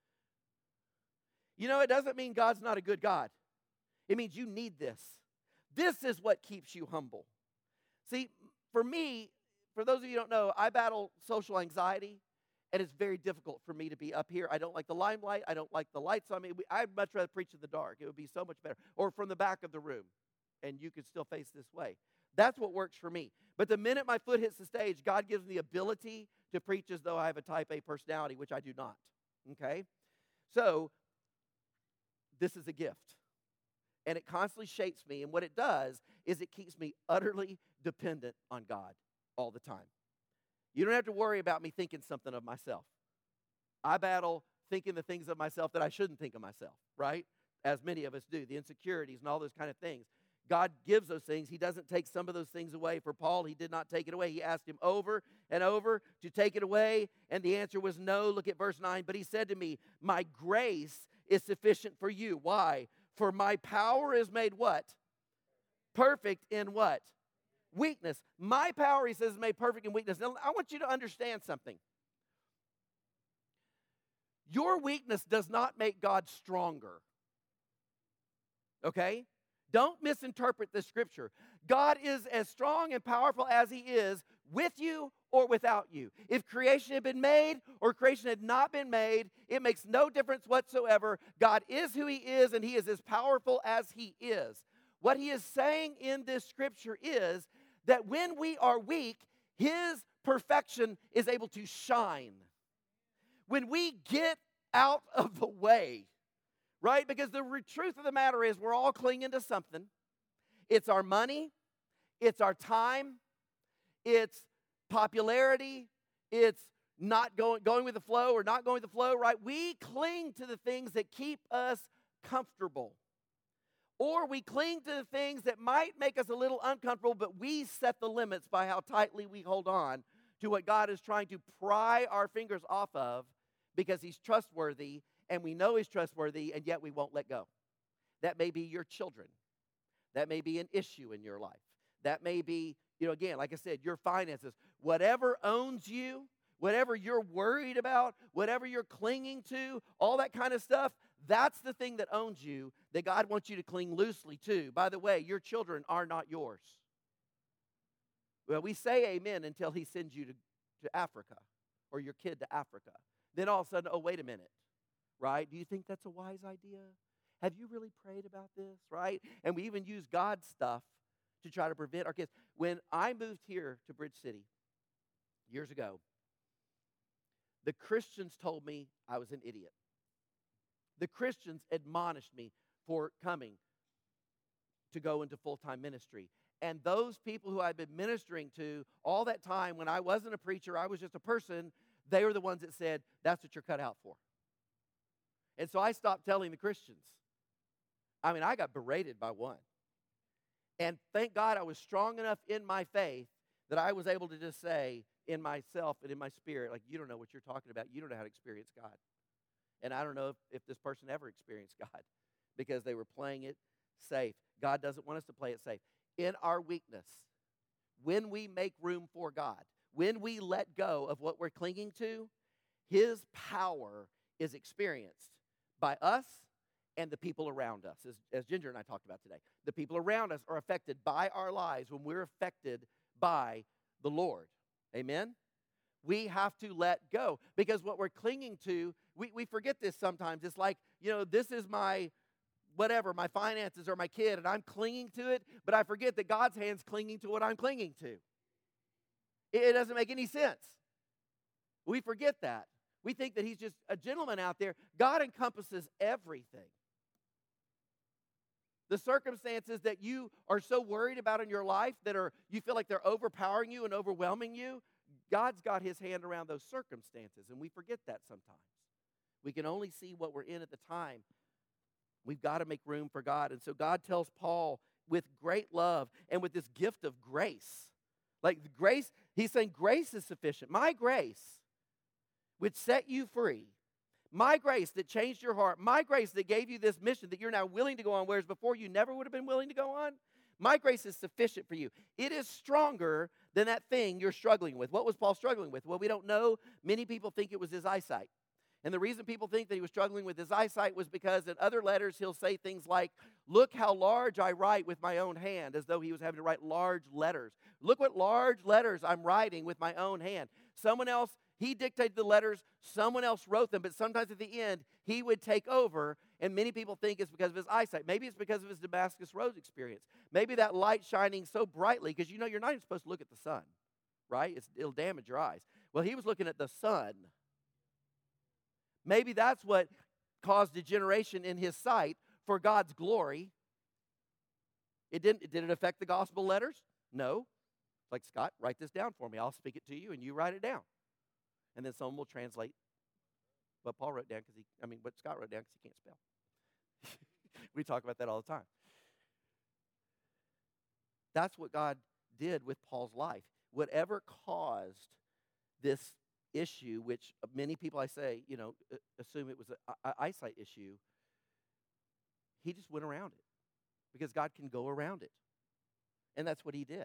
You know, it doesn't mean God's not a good God. It means you need this. This is what keeps you humble. See, for me, for those of you who don't know, I battle social anxiety, and it's very difficult for me to be up here. I don't like the limelight. I don't like the lights on me. I'd much rather preach in the dark. It would be so much better. Or from the back of the room, and you could still face this way. That's what works for me. But the minute my foot hits the stage, God gives me the ability to preach as though I have a type A personality, which I do not. Okay? So, this is a gift. And it constantly shapes me. And what it does is it keeps me utterly dependent on God all the time. You don't have to worry about me thinking something of myself. I battle thinking the things of myself that I shouldn't think of myself, right? As many of us do, the insecurities and all those kind of things. God gives those things. He doesn't take some of those things away. For Paul, he did not take it away. He asked him over and over to take it away, and the answer was no. Look at verse nine. But he said to me, my grace is sufficient for you. Why? For my power is made what? Perfect in what? Weakness. My power, he says, is made perfect in weakness. Now, I want you to understand something. Your weakness does not make God stronger. Okay? Don't misinterpret this scripture. God is as strong and powerful as he is with you or without you. If creation had been made or creation had not been made, it makes no difference whatsoever. God is who he is, and he is as powerful as he is. What he is saying in this scripture is that when we are weak, his perfection is able to shine. When we get out of the way, right? Because the re- truth of the matter is we're all clinging to something. It's our money. It's our time. It's popularity. It's not going, going with the flow or not going with the flow, right? We cling to the things that keep us comfortable. Or we cling to the things that might make us a little uncomfortable, but we set the limits by how tightly we hold on to what God is trying to pry our fingers off of because he's trustworthy, and we know he's trustworthy, and yet we won't let go. That may be your children. That may be an issue in your life. That may be, you know, again, like I said, your finances. Whatever owns you, whatever you're worried about, whatever you're clinging to, all that kind of stuff, that's the thing that owns you that God wants you to cling loosely to. By the way, your children are not yours. Well, we say amen until he sends you to, to Africa or your kid to Africa. Then all of a sudden, oh, wait a minute. Right? Do you think that's a wise idea? Have you really prayed about this? Right? And we even use God's stuff to try to prevent our kids. When I moved here to Bridge City years ago, The Christians told me I was an idiot. The Christians admonished me for coming to go into full-time ministry. And those people who I'd been ministering to all that time when I wasn't a preacher, I was just a person, they were the ones that said, that's what you're cut out for. And so I stopped telling the Christians. I mean, I got berated by one. And thank God I was strong enough in my faith that I was able to just say in myself and in my spirit, like, you don't know what you're talking about. You don't know how to experience God. And I don't know if, if this person ever experienced God because they were playing it safe. God doesn't want us to play it safe. In our weakness, when we make room for God, when we let go of what we're clinging to, His power is experienced by us and the people around us, as, as Ginger and I talked about today. The people around us are affected by our lives when we're affected by the Lord. Amen? We have to let go because what we're clinging to, we, we forget this sometimes. It's like, you know, this is my whatever, my finances or my kid, and I'm clinging to it, but I forget that God's hand's clinging to what I'm clinging to. It, it doesn't make any sense. We forget that. We think that He's just a gentleman out there. God encompasses everything. The circumstances that you are so worried about in your life that are you feel like they're overpowering you and overwhelming you, God's got His hand around those circumstances, and we forget that sometimes. We can only see what we're in at the time. We've got to make room for God. And so God tells Paul with great love and with this gift of grace. Like the grace, he's saying grace is sufficient. My grace, which set you free. My grace that changed your heart. My grace that gave you this mission that you're now willing to go on, whereas before you never would have been willing to go on. My grace is sufficient for you. It is stronger than that thing you're struggling with. What was Paul struggling with? Well, we don't know. Many people think it was his eyesight. And the reason people think that he was struggling with his eyesight was because in other letters he'll say things like, look how large I write with my own hand, as though he was having to write large letters. Look what large letters I'm writing with my own hand. Someone else, he dictated the letters, someone else wrote them, but sometimes at the end he would take over, and many people think it's because of his eyesight. Maybe it's because of his Damascus Road experience. Maybe that light shining so brightly, because you know you're not even supposed to look at the sun, right? It's, it'll damage your eyes. Well, he was looking at the sun. Maybe that's what caused degeneration in his sight for God's glory. It didn't, did it affect the gospel letters? No. Like, Scott, write this down for me. I'll speak it to you, and you write it down. And then someone will translate what Paul wrote down, because he, I mean, what Scott wrote down, because he can't spell. We talk about that all the time. That's what God did with Paul's life. Whatever caused this issue, which many people, I say, you know, assume it was an eyesight issue, he just went around it because God can go around it. And that's what he did.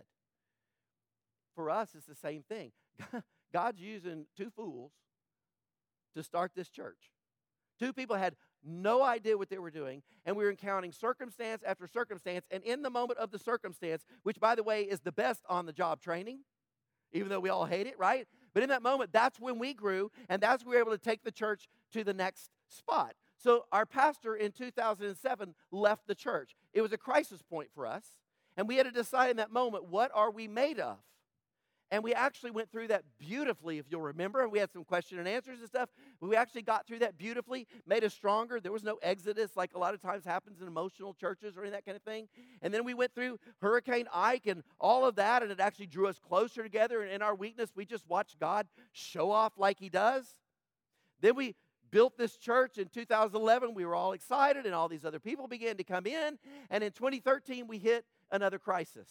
For us, it's the same thing. God's using two fools to start this church. Two people had no idea what they were doing, and we were encountering circumstance after circumstance, and in the moment of the circumstance, which, by the way, is the best on-the-job training, even though we all hate it, right? But in that moment, that's when we grew, and that's when we were able to take the church to the next spot. So our pastor in two thousand seven left the church. It was a crisis point for us, and we had to decide in that moment, what are we made of? And we actually went through that beautifully, if you'll remember, and we had some question and answers and stuff, but we actually got through that beautifully, made us stronger. There was no exodus like a lot of times happens in emotional churches or any of that kind of thing. And then we went through Hurricane Ike and all of that, and it actually drew us closer together. And in our weakness, we just watched God show off like he does. Then we built this church in two thousand eleven. We were all excited, and all these other people began to come in. And in twenty thirteen, we hit another crisis.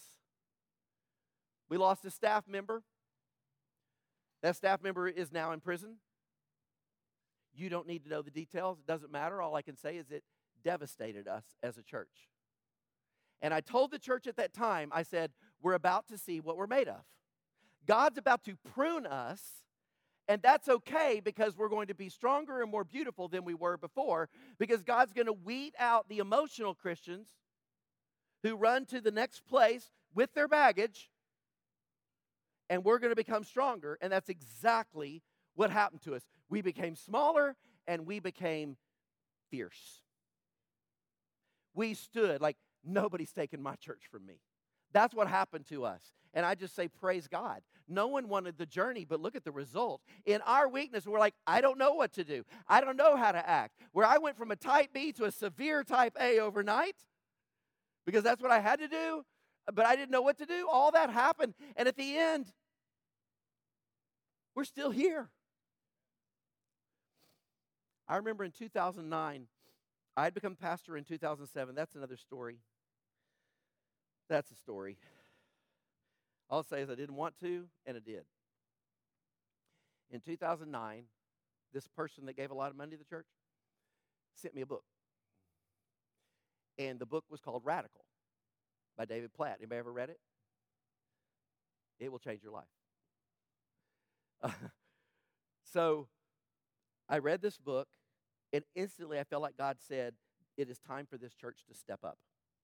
We lost a staff member. That staff member is now in prison. You don't need to know the details. It doesn't matter. All I can say is it devastated us as a church. And I told the church at that time, I said, we're about to see what we're made of. God's about to prune us, and that's okay because we're going to be stronger and more beautiful than we were before, because God's going to weed out the emotional Christians who run to the next place with their baggage, and we're going to become stronger, and that's exactly what happened to us. We became smaller, and we became fierce. We stood like, nobody's taken my church from me. That's what happened to us. And I just say, praise God. No one wanted the journey, but look at the result. In our weakness, we're like, I don't know what to do. I don't know how to act. Where I went from a type B to a severe type A overnight, because that's what I had to do, but I didn't know what to do. All that happened. And at the end, we're still here. I remember in two thousand nine, I had become pastor in two thousand seven. That's another story. That's a story. All I'll say is I didn't want to, and it did. In two thousand nine, this person that gave a lot of money to the church sent me a book. And the book was called Radical by David Platt. Anybody ever read it? It will change your life. Uh, so I read this book, and instantly I felt like God said, it is time for this church to step up.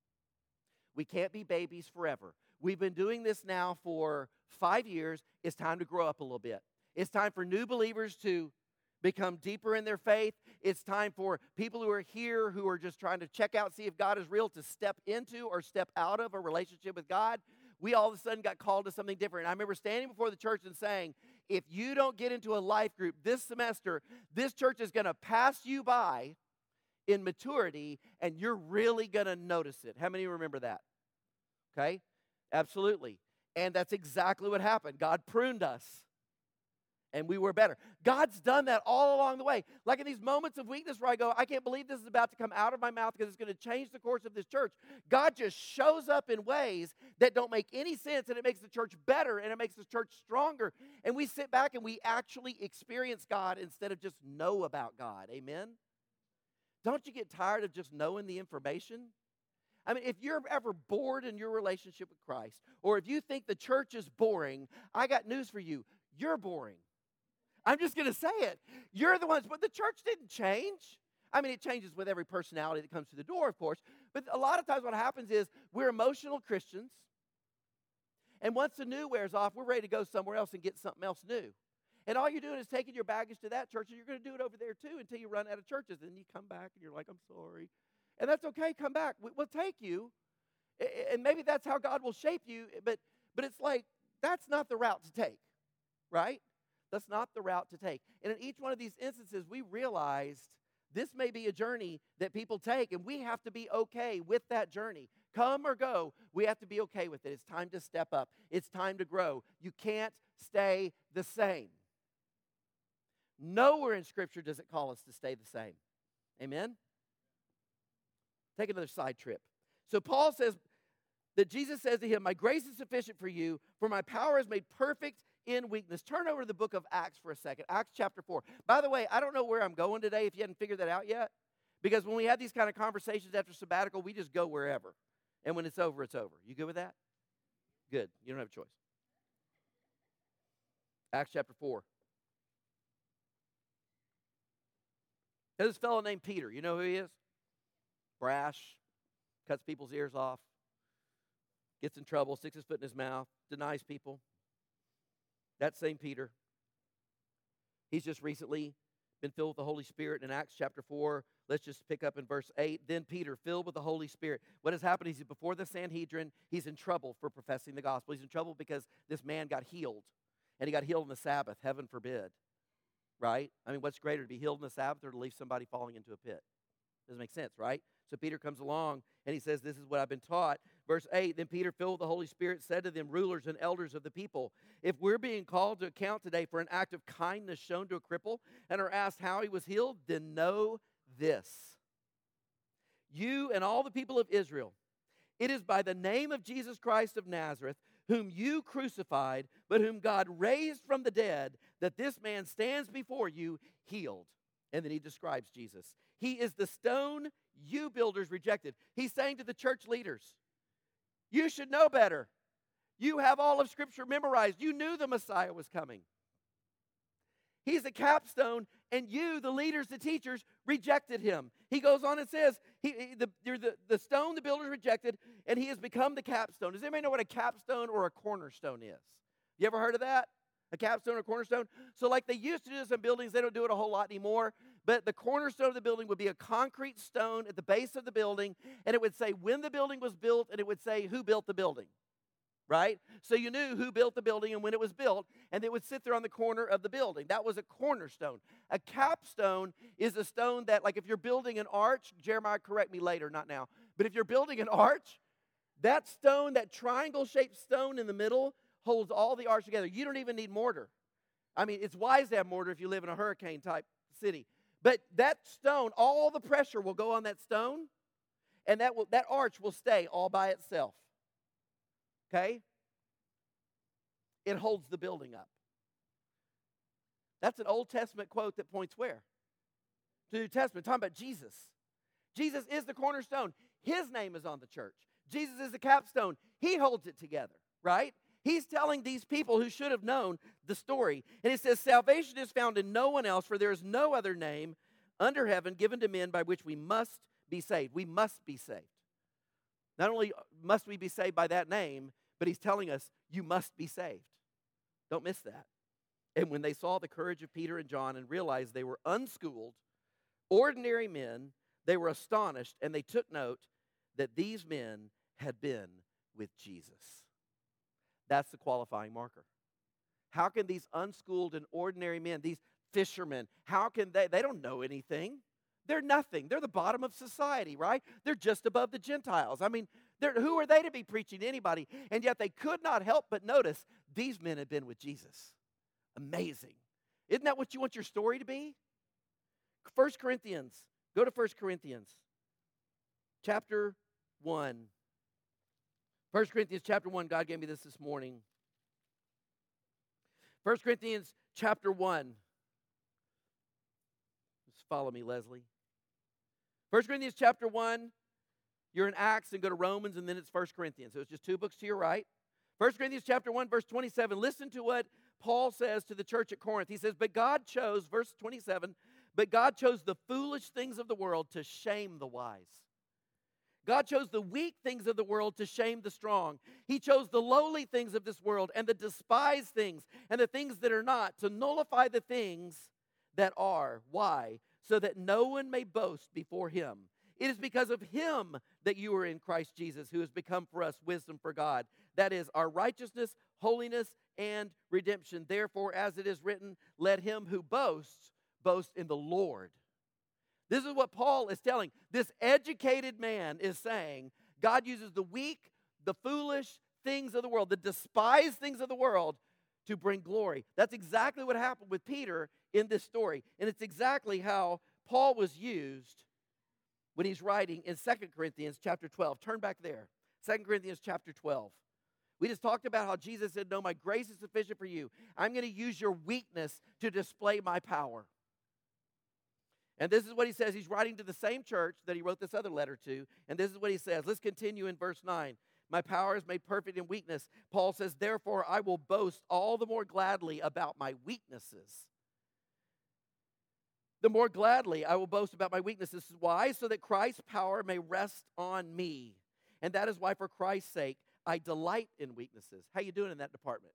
We can't be babies forever. We've been doing this now for five years. It's time to grow up a little bit. It's time for new believers to become deeper in their faith. It's time for people who are here who are just trying to check out, see if God is real, to step into or step out of a relationship with God. We all of a sudden got called to something different. And I remember standing before the church and saying, if you don't get into a life group this semester, this church is going to pass you by in maturity, and you're really going to notice it. How many remember that? Okay? Absolutely. And that's exactly what happened. God pruned us, and we were better. God's done that all along the way. Like in these moments of weakness where I go, I can't believe this is about to come out of my mouth because it's going to change the course of this church. God just shows up in ways that don't make any sense, and it makes the church better, and it makes the church stronger. And we sit back and we actually experience God instead of just know about God. Amen? Don't you get tired of just knowing the information? I mean, if you're ever bored in your relationship with Christ, or if you think the church is boring, I got news for you. You're boring. I'm just going to say it. You're the ones, but the church didn't change. I mean, it changes with every personality that comes through the door, of course. But a lot of times what happens is we're emotional Christians, and once the new wears off, we're ready to go somewhere else and get something else new. And all you're doing is taking your baggage to that church, and you're going to do it over there too until you run out of churches. And then you come back, and you're like, I'm sorry. And that's okay. Come back. We'll take you. And maybe that's how God will shape you. But, but it's like, that's not the route to take, right? That's not the route to take. And in each one of these instances, we realized this may be a journey that people take, and we have to be okay with that journey. Come or go, we have to be okay with it. It's time to step up. It's time to grow. You can't stay the same. Nowhere in Scripture does it call us to stay the same. Amen? Take another side trip. So Paul says that Jesus says to him, my grace is sufficient for you, for my power is made perfect in weakness. Turn over to the book of Acts for a second. Acts chapter four. By the way, I don't know where I'm going today if you hadn't figured that out yet. Because when we have these kind of conversations after sabbatical, we just go wherever. And when it's over, it's over. You good with that? Good. You don't have a choice. Acts chapter four. There's this fellow named Peter. You know who he is? Brash, cuts people's ears off, gets in trouble, sticks his foot in his mouth, denies people. That same Peter. He's just recently been filled with the Holy Spirit in Acts chapter four. Let's just pick up in verse eight. Then Peter, filled with the Holy Spirit. What has happened is he's before the Sanhedrin. He's in trouble for professing the gospel. He's in trouble because this man got healed. And he got healed on the Sabbath. Heaven forbid. Right? I mean, what's greater, to be healed on the Sabbath or to leave somebody falling into a pit? Doesn't make sense, right? So Peter comes along and he says, this is what I've been taught. Verse eight, then Peter, filled with the Holy Spirit, said to them, rulers and elders of the people, if we're being called to account today for an act of kindness shown to a cripple and are asked how he was healed, then know this. You and all the people of Israel, it is by the name of Jesus Christ of Nazareth, whom you crucified, but whom God raised from the dead, that this man stands before you healed. And then he describes Jesus. He is the stone you builders rejected. He's saying to the church leaders, you should know better. You have all of Scripture memorized. You knew the Messiah was coming. He's the capstone, and you, the leaders, the teachers, rejected him. He goes on and says, he, he, the, you're the, the stone the builders rejected, and he has become the capstone. Does anybody know what a capstone or a cornerstone is? You ever heard of that? A capstone or cornerstone? So like they used to do this in buildings, they don't do it a whole lot anymore. But the cornerstone of the building would be a concrete stone at the base of the building, and it would say when the building was built, and it would say who built the building. right? So you knew who built the building and when it was built, and it would sit there on the corner of the building. That was a cornerstone. A capstone is a stone that, like if you're building an arch, Jeremiah, correct me later, not now, but if you're building an arch, that stone, that triangle-shaped stone in the middle, holds all the arch together. You don't even need mortar. I mean, it's wise to have mortar if you live in a hurricane-type city. But that stone, all the pressure will go on that stone, and that will, that arch will stay all by itself. Okay? It holds the building up. That's an Old Testament quote that points where? To the New Testament, talking about Jesus. Jesus is the cornerstone. His name is on the church. Jesus is the capstone. He holds it together, right? He's telling these people who should have known the story. And it says, salvation is found in no one else, for there is no other name under heaven given to men by which we must be saved. We must be saved. Not only must we be saved by that name, but he's telling us, you must be saved. Don't miss that. And when they saw the courage of Peter and John and realized they were unschooled, ordinary men, they were astonished, and they took note that these men had been with Jesus. That's the qualifying marker. How can these unschooled and ordinary men, these fishermen, how can they, they don't know anything. They're nothing. They're the bottom of society, right? They're just above the Gentiles. I mean, who are they to be preaching to anybody? And yet they could not help but notice these men had been with Jesus. Amazing. Isn't that what you want your story to be? First Corinthians. Go to First Corinthians. Chapter one. First Corinthians chapter one. God gave me this this morning. First Corinthians chapter one. Just follow me, Leslie. First Corinthians chapter one. You're in Acts and go to Romans, and then it's First Corinthians. So it's just two books to your right. First Corinthians chapter one, verse twenty-seven. Listen to what Paul says to the church at Corinth. He says, but God chose, verse twenty-seven, but God chose the foolish things of the world to shame the wise. God chose the weak things of the world to shame the strong. He chose the lowly things of this world and the despised things and the things that are not to nullify the things that are. Why? So that no one may boast before him. It is because of him that you are in Christ Jesus, who has become for us wisdom for God. That is our righteousness, holiness, and redemption. Therefore, as it is written, let him who boasts boast in the Lord. This is what Paul is telling. This educated man is saying, God uses the weak, the foolish things of the world, the despised things of the world to bring glory. That's exactly what happened with Peter in this story. And it's exactly how Paul was used when he's writing in Second Corinthians chapter twelve. Turn back there. Second Corinthians chapter twelve. We just talked about how Jesus said, no, my grace is sufficient for you. I'm going to use your weakness to display my power. And this is what he says. He's writing to the same church that he wrote this other letter to. And this is what he says. Let's continue in verse nine. My power is made perfect in weakness. Paul says, therefore, I will boast all the more gladly about my weaknesses. The more gladly I will boast about my weaknesses. Why? So that Christ's power may rest on me. And that is why, for Christ's sake, I delight in weaknesses. How you doing in that department?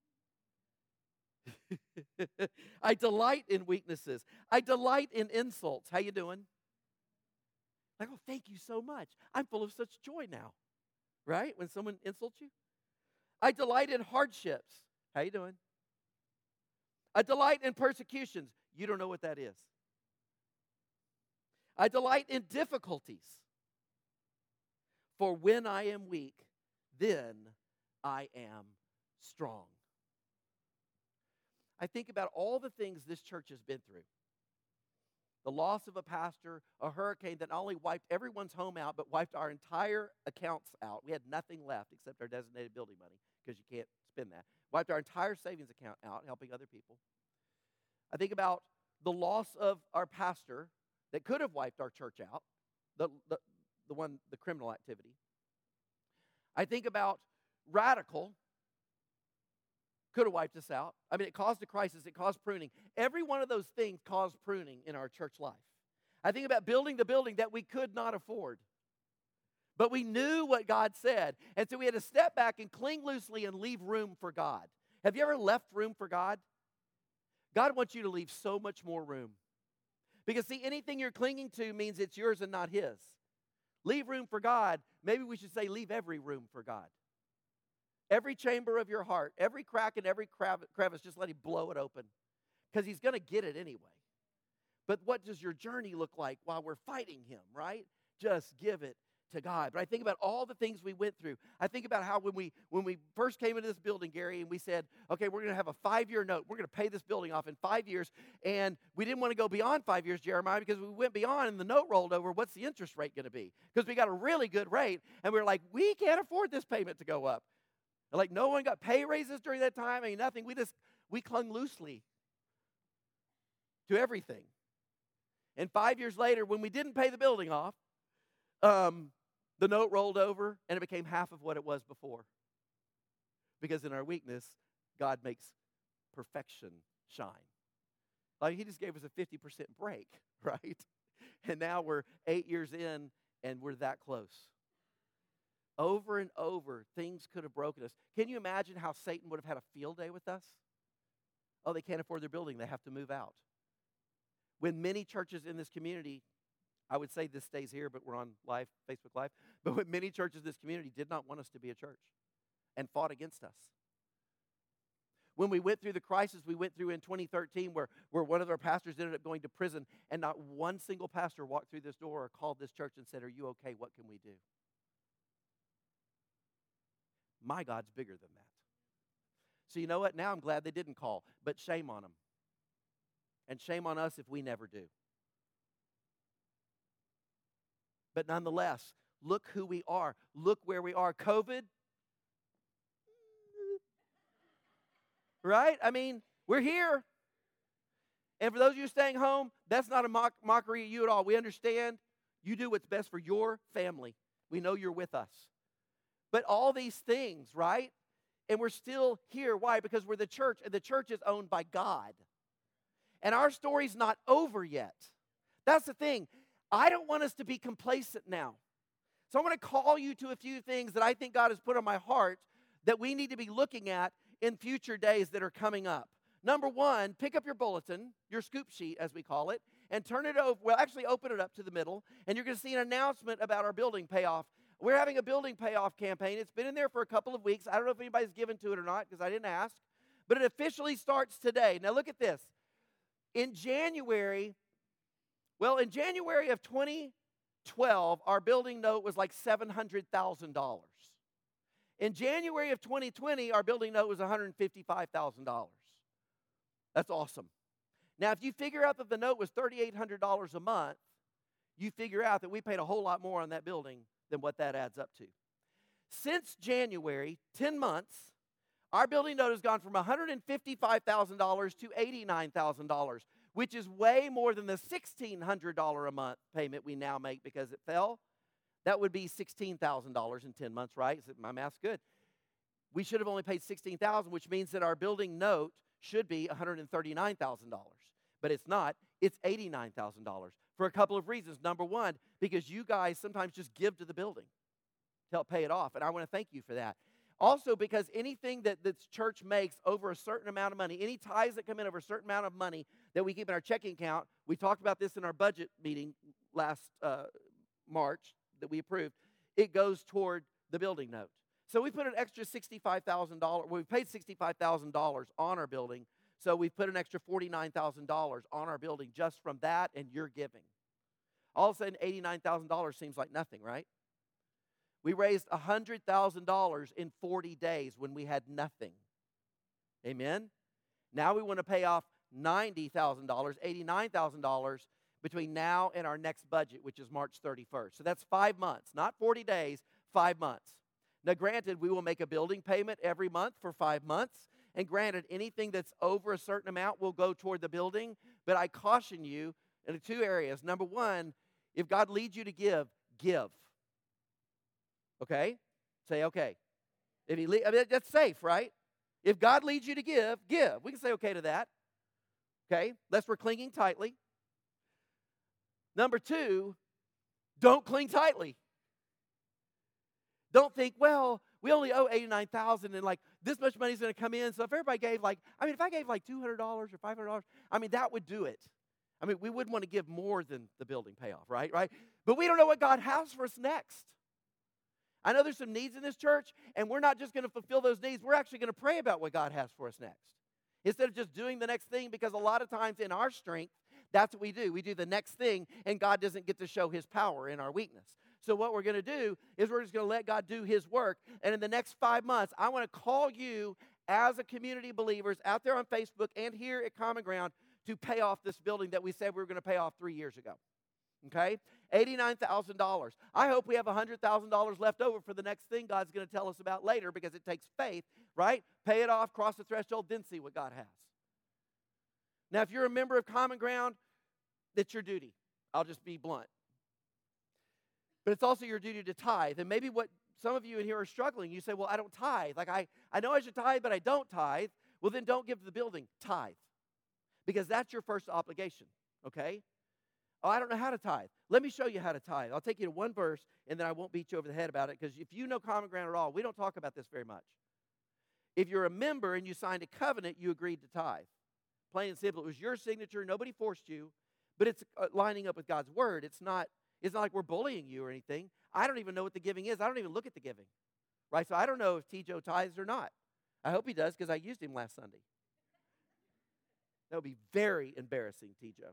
I delight in weaknesses. I delight in insults. How you doing? Like, oh, thank you so much. I'm full of such joy now. Right? When someone insults you. I delight in hardships. How you doing? I delight in persecutions. You don't know what that is. I delight in difficulties. For when I am weak, then I am strong. I think about all the things this church has been through. The loss of a pastor, a hurricane that not only wiped everyone's home out, but wiped our entire accounts out. We had nothing left except our designated building money, because you can't spend that. Wiped our entire savings account out, helping other people. I think about the loss of our pastor that could have wiped our church out, the, the, the one, the criminal activity. I think about Radical, could have wiped us out. I mean, it caused a crisis. It caused pruning. Every one of those things caused pruning in our church life. I think about building the building that we could not afford. But we knew what God said. And so we had to step back and cling loosely and leave room for God. Have you ever left room for God? God wants you to leave so much more room. Because, see, anything you're clinging to means it's yours and not His. Leave room for God. Maybe we should say leave every room for God. every chamber of your heart, every crack and every crevice, just let him blow it open. Because he's going to get it anyway. But what does your journey look like while we're fighting him, right? Just give it to God. But I think about all the things we went through. I think about how when we when we first came into this building, Gary, and we said, okay, we're going to have a five-year note. We're going to pay this building off in five years. And we didn't want to go beyond five years, Jeremiah, because we went beyond and the note rolled over. What's the interest rate going to be? Because we got a really good rate. And we were like, we can't afford this payment to go up. And like no one got pay raises during that time. I mean, nothing. We just, we clung loosely to everything. And five years later, when we didn't pay the building off, um, the note rolled over and it became half of what it was before. Because in our weakness, God makes perfection shine. Like he just gave us a fifty percent break, right? And now we're eight years in and we're that close. Over and over, things could have broken us. Can you imagine how Satan would have had a field day with us? Oh, they can't afford their building. They have to move out. When many churches in this community, I would say this stays here, but we're on live, Facebook Live, but when many churches in this community did not want us to be a church and fought against us. When we went through the crisis we went through in twenty thirteen where, where one of our pastors ended up going to prison and not one single pastor walked through this door or called this church and said, are you okay? What can we do? My God's bigger than that. So you know what? Now I'm glad they didn't call, but shame on them. And shame on us if we never do. But nonetheless, look who we are. Look where we are. COVID, right? I mean, we're here. And for those of you staying home, that's not a mock, mockery of you at all. We understand you do what's best for your family. We know you're with us. But all these things, right? And we're still here. Why? Because we're the church, and the church is owned by God. And our story's not over yet. That's the thing. I don't want us to be complacent now. So I want to call you to a few things that I think God has put on my heart that we need to be looking at in future days that are coming up. Number one, pick up your bulletin, your scoop sheet as we call it, and turn it over. Well, actually open it up to the middle, and you're going to see an announcement about our building payoff. We're having a building payoff campaign. It's been in there for a couple of weeks. I don't know if anybody's given to it or not because I didn't ask. But it officially starts today. Now look at this. In January, well, in January of twenty twelve, our building note was like seven hundred thousand dollars. In January of twenty twenty, our building note was one hundred fifty-five thousand dollars. That's awesome. Now, if you figure out that the note was three thousand eight hundred dollars a month, you figure out that we paid a whole lot more on that building than what that adds up to. Since January, ten months, our building note has gone from one hundred fifty-five thousand dollars to eighty-nine thousand dollars, which is way more than the sixteen hundred dollars a month payment we now make because it fell. That would be sixteen thousand dollars in ten months, right? My math's good. We should have only paid sixteen thousand dollars, which means that our building note should be one hundred thirty-nine thousand dollars. But it's not. It's eighty-nine thousand dollars for a couple of reasons. Number one, because you guys sometimes just give to the building to help pay it off, and I want to thank you for that. Also, because anything that this church makes over a certain amount of money, any tithes that come in over a certain amount of money that we keep in our checking account, we talked about this in our budget meeting last uh, March that we approved, it goes toward the building note. So we put an extra sixty-five thousand dollars, well, we paid sixty-five thousand dollars on our building, so we put an extra forty-nine thousand dollars on our building just from that and your giving. All of a sudden, eighty-nine thousand dollars seems like nothing, right? We raised one hundred thousand dollars in forty days when we had nothing. Amen? Now we want to pay off ninety thousand dollars, eighty-nine thousand dollars between now and our next budget, which is March thirty-first. So that's five months, not forty days, five months. Now, granted, we will make a building payment every month for five months. And granted, anything that's over a certain amount will go toward the building. But I caution you in two areas. Number one, if God leads you to give, give. Okay? Say, okay. If he, I mean, that's safe, right? If God leads you to give, give. We can say okay to that. Okay? Unless we're clinging tightly. Number two, don't cling tightly. Don't think, well, we only owe eighty-nine thousand dollars and like this much money is going to come in. So if everybody gave like, I mean, if I gave like two hundred dollars or five hundred dollars, I mean, that would do it. I mean, we wouldn't want to give more than the building payoff, right? Right? But we don't know what God has for us next. I know there's some needs in this church, and we're not just going to fulfill those needs. We're actually going to pray about what God has for us next. Instead of just doing the next thing, because a lot of times in our strength, that's what we do. We do the next thing, and God doesn't get to show his power in our weakness. So what we're going to do is we're just going to let God do his work. And in the next five months, I want to call you as a community of believers out there on Facebook and here at Common Ground to pay off this building that we said we were going to pay off three years ago. Okay? eighty-nine thousand dollars. I hope we have one hundred thousand dollars left over for the next thing God's going to tell us about later, because it takes faith, right? Pay it off, cross the threshold, then see what God has. Now, if you're a member of Common Ground, that's your duty. I'll just be blunt. But it's also your duty to tithe. And maybe what some of you in here are struggling, you say, well, I don't tithe. Like, I, I know I should tithe, but I don't tithe. Well, then don't give to the building. Tithe. Because that's your first obligation, okay? Oh, I don't know how to tithe. Let me show you how to tithe. I'll take you to one verse, and then I won't beat you over the head about it, because if you know Common Ground at all, we don't talk about this very much. If you're a member and you signed a covenant, you agreed to tithe. Plain and simple. It was your signature. Nobody forced you, but it's lining up with God's word. It's not, it's not like we're bullying you or anything. I don't even know what the giving is. I don't even look at the giving, right? So I don't know if T. Joe tithes or not. I hope he does, because I used him last Sunday. That would be very embarrassing, T. Joe.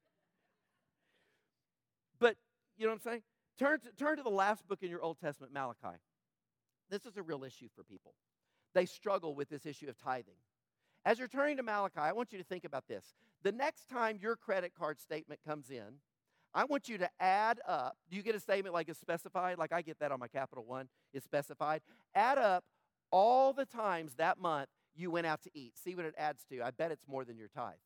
But, you know what I'm saying? Turn to, turn to the last book in your Old Testament, Malachi. This is a real issue for people. They struggle with this issue of tithing. As you're turning to Malachi, I want you to think about this. The next time your credit card statement comes in, I want you to add up. Do you get a statement like it's specified? Like I get that on my Capital One. It's specified. Add up all the times that month you went out to eat. See what it adds to. I bet it's more than your tithe.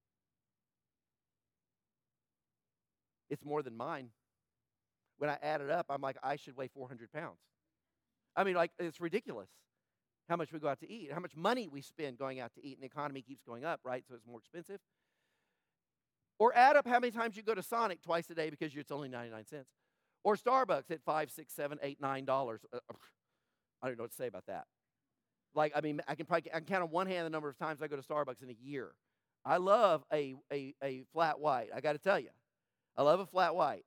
It's more than mine. When I add it up, I'm like, I should weigh four hundred pounds. I mean, like, it's ridiculous how much we go out to eat, how much money we spend going out to eat, and the economy keeps going up, right? So it's more expensive. Or add up how many times you go to Sonic twice a day because it's only ninety-nine cents. Or Starbucks at five, six, seven, eight, nine dollars. Uh, I don't know what to say about that. Like, I mean, I can probably I can count on one hand the number of times I go to Starbucks in a year. I love a a, a flat white. I got to tell you, I love a flat white.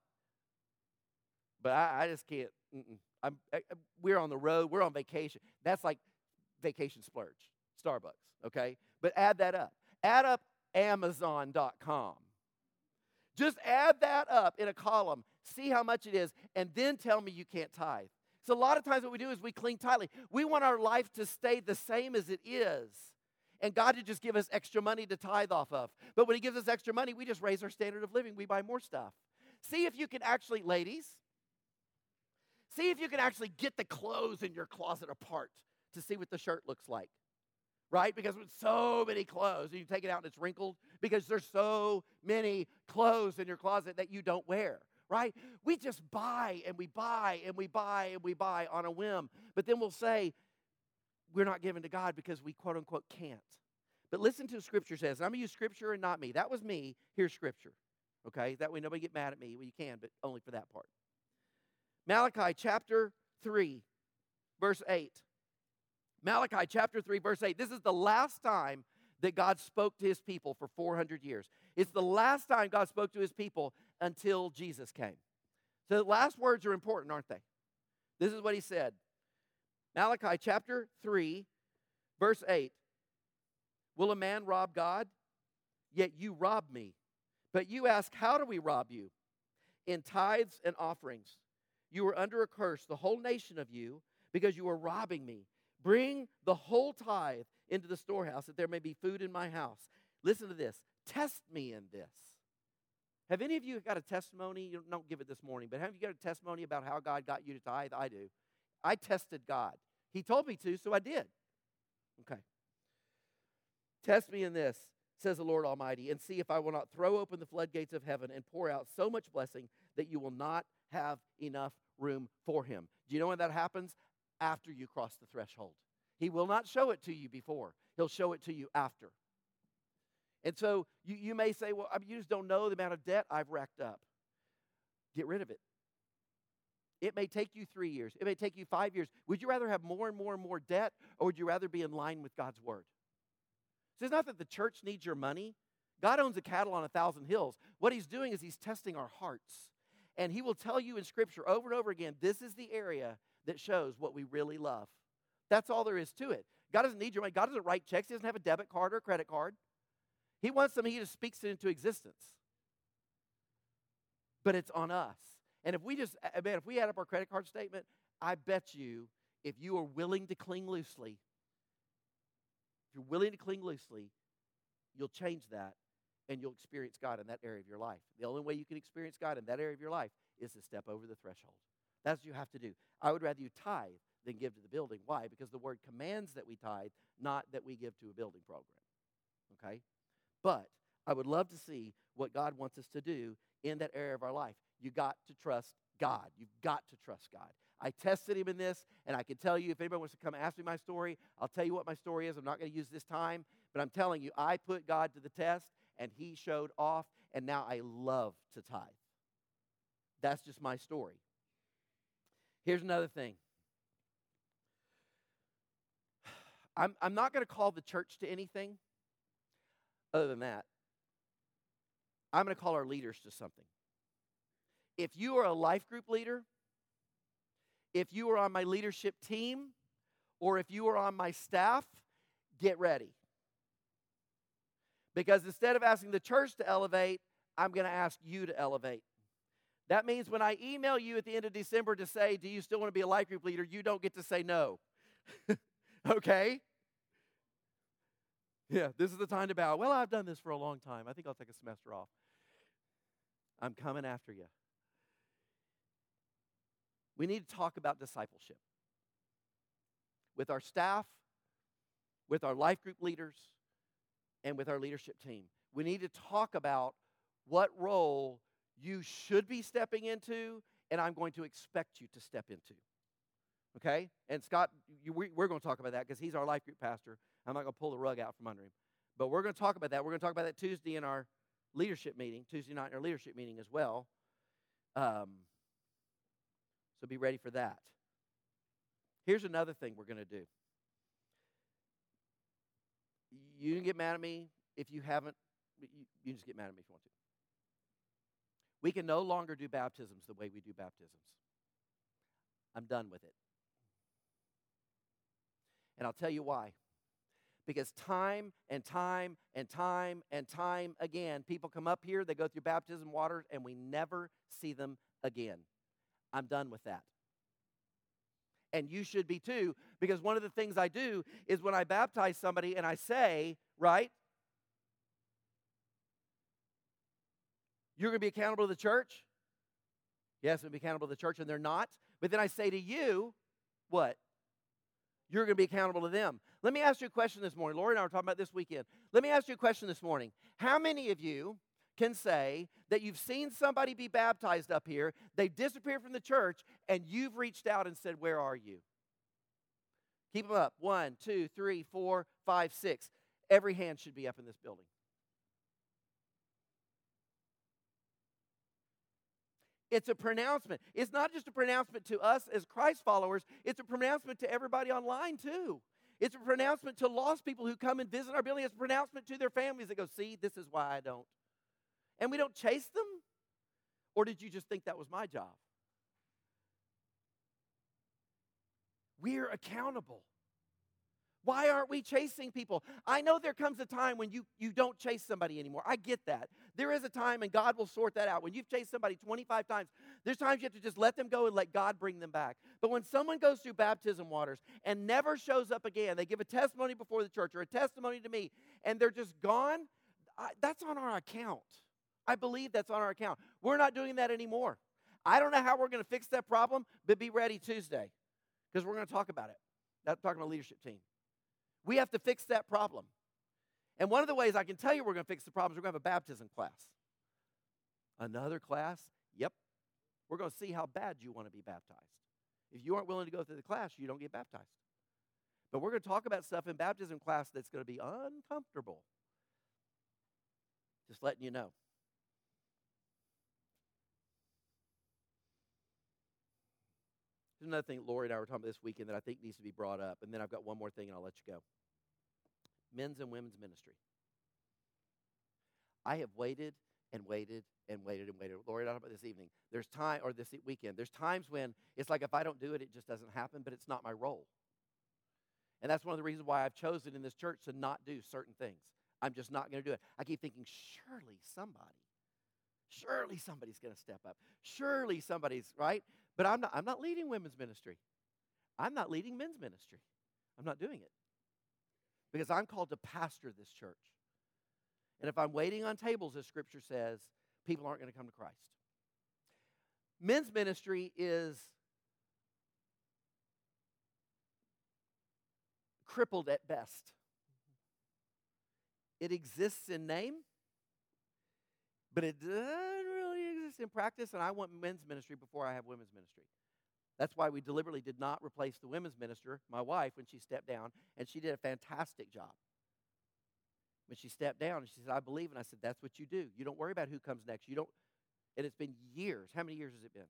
But I, I just can't. I'm, I, we're on the road. We're on vacation. That's like vacation splurge, Starbucks, okay? But add that up. Add up Amazon dot com. Just add that up in a column. See how much it is, and then tell me you can't tithe. So a lot of times what we do is we cling tightly. We want our life to stay the same as it is, and God to just give us extra money to tithe off of. But when he gives us extra money, we just raise our standard of living. We buy more stuff. See if you can actually, ladies, see if you can actually get the clothes in your closet apart to see what the shirt looks like, right? Because with so many clothes, and you take it out and it's wrinkled because there's so many clothes in your closet that you don't wear, right? We just buy and we buy and we buy and we buy on a whim. But then we'll say we're not giving to God because we quote unquote can't. But listen to what Scripture says. I'm going to use Scripture and not me. That was me. Here's Scripture, okay? That way nobody get mad at me. Well, you can, but only for that part. Malachi chapter three, verse eight. Malachi chapter three, verse eight. This is the last time that God spoke to his people for four hundred years. It's the last time God spoke to his people until Jesus came. So the last words are important, aren't they? This is what he said. Malachi chapter three, verse eight. Will a man rob God? Yet you rob me. But you ask, how do we rob you? In tithes and offerings. You are under a curse, the whole nation of you, because you are robbing me. Bring the whole tithe into the storehouse, that there may be food in my house. Listen to this. Test me in this. Have any of you got a testimony? You don't give it this morning, but have you got a testimony about how God got you to tithe? I do. I tested God. He told me to, so I did. Okay. Test me in this, says the Lord Almighty, and see if I will not throw open the floodgates of heaven and pour out so much blessing that you will not have enough room for him. Do you know when that happens? After you cross the threshold. He will not show it to you before. He'll show it to you after. And so you, you may say, well, I mean, you just don't know the amount of debt I've racked up. Get rid of it. It may take you three years. It may take you five years. Would you rather have more and more and more debt, or would you rather be in line with God's word? So it's not that the church needs your money. God owns the cattle on a thousand hills. What he's doing is he's testing our hearts. And he will tell you in Scripture over and over again, this is the area that shows what we really love. That's all there is to it. God doesn't need your money. God doesn't write checks. He doesn't have a debit card or a credit card. He wants them. He just speaks it into existence. But it's on us. And if we just, man, if we add up our credit card statement, I bet you, if you are willing to cling loosely, if you're willing to cling loosely, you'll change that and you'll experience God in that area of your life. The only way you can experience God in that area of your life is to step over the threshold. That's what you have to do. I would rather you tithe than give to the building. Why? Because the word commands that we tithe, not that we give to a building program. Okay? But I would love to see what God wants us to do in that area of our life. You got to trust God. You've got to trust God. I tested him in this, and I can tell you, if anybody wants to come ask me my story, I'll tell you what my story is. I'm not going to use this time, but I'm telling you, I put God to the test, and he showed off, and now I love to tithe. That's just my story. Here's another thing. I'm, I'm not going to call the church to anything other than that. I'm going to call our leaders to something. If you are a life group leader, if you are on my leadership team, or if you are on my staff, get ready. Because instead of asking the church to elevate, I'm going to ask you to elevate. That means when I email you at the end of December to say, do you still want to be a life group leader, you don't get to say no. Okay? Yeah, this is the time to bow. Well, I've done this for a long time. I think I'll take a semester off. I'm coming after you. We need to talk about discipleship with our staff, with our life group leaders, and with our leadership team. We need to talk about what role you should be stepping into, and I'm going to expect you to step into. Okay? And Scott, you, we, we're going to talk about that because he's our life group pastor. I'm not going to pull the rug out from under him. But we're going to talk about that. We're going to talk about that Tuesday in our leadership meeting, Tuesday night in our leadership meeting as well. Um, so be ready for that. Here's another thing we're going to do. You can get mad at me if you haven't. You, you can just get mad at me if you want to. We can no longer do baptisms the way we do baptisms. I'm done with it. And I'll tell you why. Because time and time and time and time again, people come up here, they go through baptism waters, and we never see them again. I'm done with that. And you should be too, because one of the things I do is when I baptize somebody and I say, right, you're going to be accountable to the church? Yes, I'm going to be accountable to the church, and they're not. But then I say to you, what? You're going to be accountable to them. Let me ask you a question this morning. Lori and I were talking about this weekend. Let me ask you a question this morning. How many of you can say that you've seen somebody be baptized up here, they've disappeared from the church, and you've reached out and said, where are you? Keep them up. One, two, three, four, five, six. Every hand should be up in this building. It's a pronouncement. It's not just a pronouncement to us as Christ followers. It's a pronouncement to everybody online too. It's a pronouncement to lost people who come and visit our building. It's a pronouncement to their families that go, see, this is why I don't. And we don't chase them? Or did you just think that was my job? We're accountable. Why aren't we chasing people? I know there comes a time when you, you don't chase somebody anymore. I get that. There is a time, and God will sort that out. When you've chased somebody twenty-five times, there's times you have to just let them go and let God bring them back. But when someone goes through baptism waters and never shows up again, they give a testimony before the church or a testimony to me, and they're just gone, I, that's on our account. I believe that's on our account. We're not doing that anymore. I don't know how we're going to fix that problem, but be ready Tuesday because we're going to talk about it. That's talking about leadership team. We have to fix that problem. And one of the ways I can tell you we're going to fix the problem is we're going to have a baptism class. Another class? Yep. We're going to see how bad you want to be baptized. If you aren't willing to go through the class, you don't get baptized. But we're going to talk about stuff in baptism class that's going to be uncomfortable. Just letting you know. There's another thing Lori and I were talking about this weekend that I think needs to be brought up, and then I've got one more thing and I'll let you go. Men's and women's ministry. I have waited and waited and waited and waited. Lord, I don't know about this evening. There's time, or this weekend. There's times when it's like if I don't do it, it just doesn't happen, but it's not my role. And that's one of the reasons why I've chosen in this church to not do certain things. I'm just not going to do it. I keep thinking, surely somebody, surely somebody's going to step up. Surely somebody's, right? But I'm not, I'm not leading women's ministry. I'm not leading men's ministry. I'm not doing it. Because I'm called to pastor this church. And if I'm waiting on tables, as Scripture says, people aren't going to come to Christ. Men's ministry is crippled at best. It exists in name, but it doesn't really exist in practice, and I want men's ministry before I have women's ministry. That's why we deliberately did not replace the women's minister, my wife, when she stepped down, and she did a fantastic job. When she stepped down, and she said, I believe, and I said, that's what you do. You don't worry about who comes next. You don't, and it's been years. How many years has it been?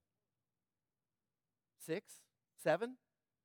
Six? Seven?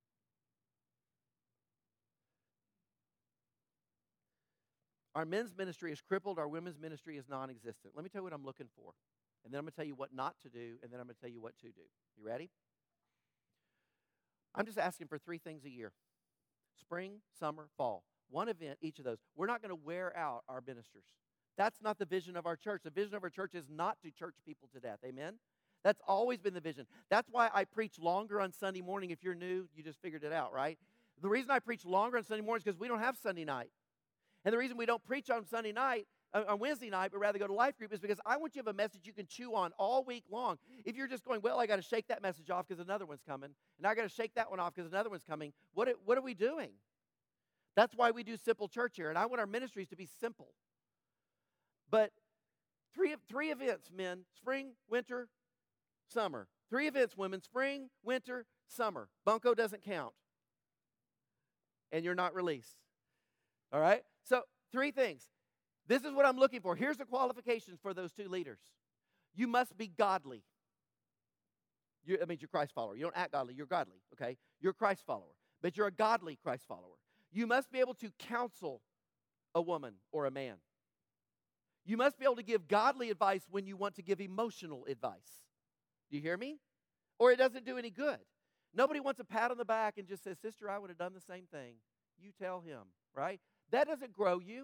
Our men's ministry is crippled. Our women's ministry is non-existent. Let me tell you what I'm looking for. And then I'm going to tell you what not to do, and then I'm going to tell you what to do. You ready? I'm just asking for three things a year. Spring, summer, fall. One event, each of those. We're not going to wear out our ministers. That's not the vision of our church. The vision of our church is not to church people to death. Amen? That's always been the vision. That's why I preach longer on Sunday morning. If you're new, you just figured it out, right? The reason I preach longer on Sunday morning is because we don't have Sunday night. And the reason we don't preach on Sunday night, uh, on Wednesday night, but rather go to life group is because I want you to have a message you can chew on all week long. If you're just going, well, I got to shake that message off because another one's coming, and I got to shake that one off because another one's coming, what, what are we doing? That's why we do simple church here, and I want our ministries to be simple. But three, three events, men, spring, winter, summer. Three events, women, spring, winter, summer. Bunko doesn't count. And you're not released. All right? So, three things. This is what I'm looking for. Here's the qualifications for those two leaders. You must be godly. You, that means you're Christ follower. You don't act godly, you're godly, okay? You're a Christ follower. But you're a godly Christ follower. You must be able to counsel a woman or a man. You must be able to give godly advice when you want to give emotional advice. Do you hear me? Or it doesn't do any good. Nobody wants a pat on the back and just says, sister, I would have done the same thing. You tell him, right? That doesn't grow you.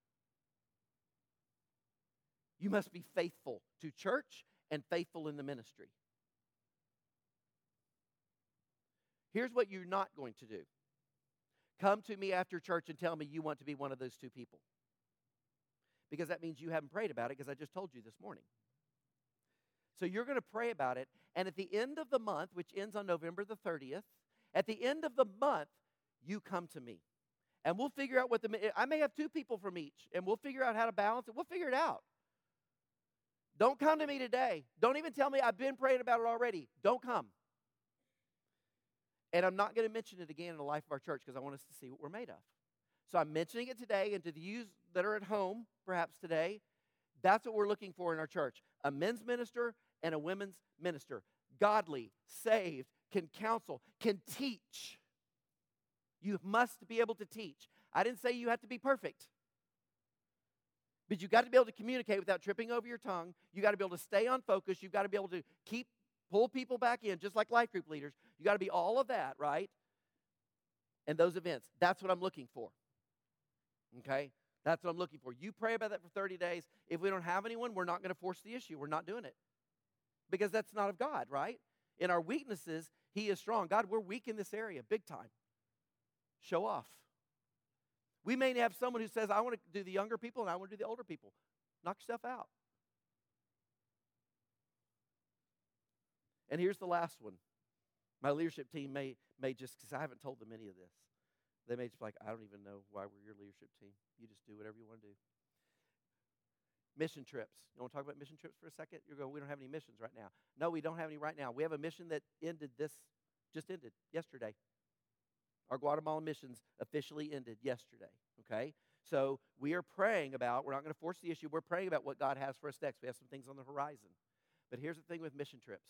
You must be faithful to church and faithful in the ministry. Here's what you're not going to do. Come to me after church and tell me you want to be one of those two people. Because that means you haven't prayed about it, because I just told you this morning. So you're going to pray about it, and at the end of the month, which ends on November the thirtieth, at the end of the month, you come to me. And we'll figure out what the, I may have two people from each, and we'll figure out how to balance it. We'll figure it out. Don't come to me today. Don't even tell me I've been praying about it already. Don't come. And I'm not going to mention it again in the life of our church because I want us to see what we're made of. So I'm mentioning it today, and to the youth that are at home, perhaps today, that's what we're looking for in our church. A men's minister and a women's minister. Godly, saved, can counsel, can teach. You must be able to teach. I didn't say you have to be perfect. But you've got to be able to communicate without tripping over your tongue. You've got to be able to stay on focus. You've got to be able to keep, pull people back in, just like life group leaders. You've got to be all of that, right? And those events. That's what I'm looking for. Okay? That's what I'm looking for. You pray about that for thirty days. If we don't have anyone, we're not going to force the issue. We're not doing it. Because that's not of God, right? In our weaknesses, He is strong. God, we're weak in this area, big time. Show off. We may have someone who says, I want to do the younger people and I want to do the older people. Knock yourself out. And here's the last one. My leadership team may, may just, because I haven't told them any of this, they may just be like, I don't even know why we're your leadership team. You just do whatever you want to do. Mission trips. You want to talk about mission trips for a second? You're going, we don't have any missions right now. No, we don't have any right now. We have a mission that ended this, just ended yesterday. Our Guatemalan missions officially ended yesterday, okay? So we are praying about, we're not going to force the issue, we're praying about what God has for us next. We have some things on the horizon. But here's the thing with mission trips.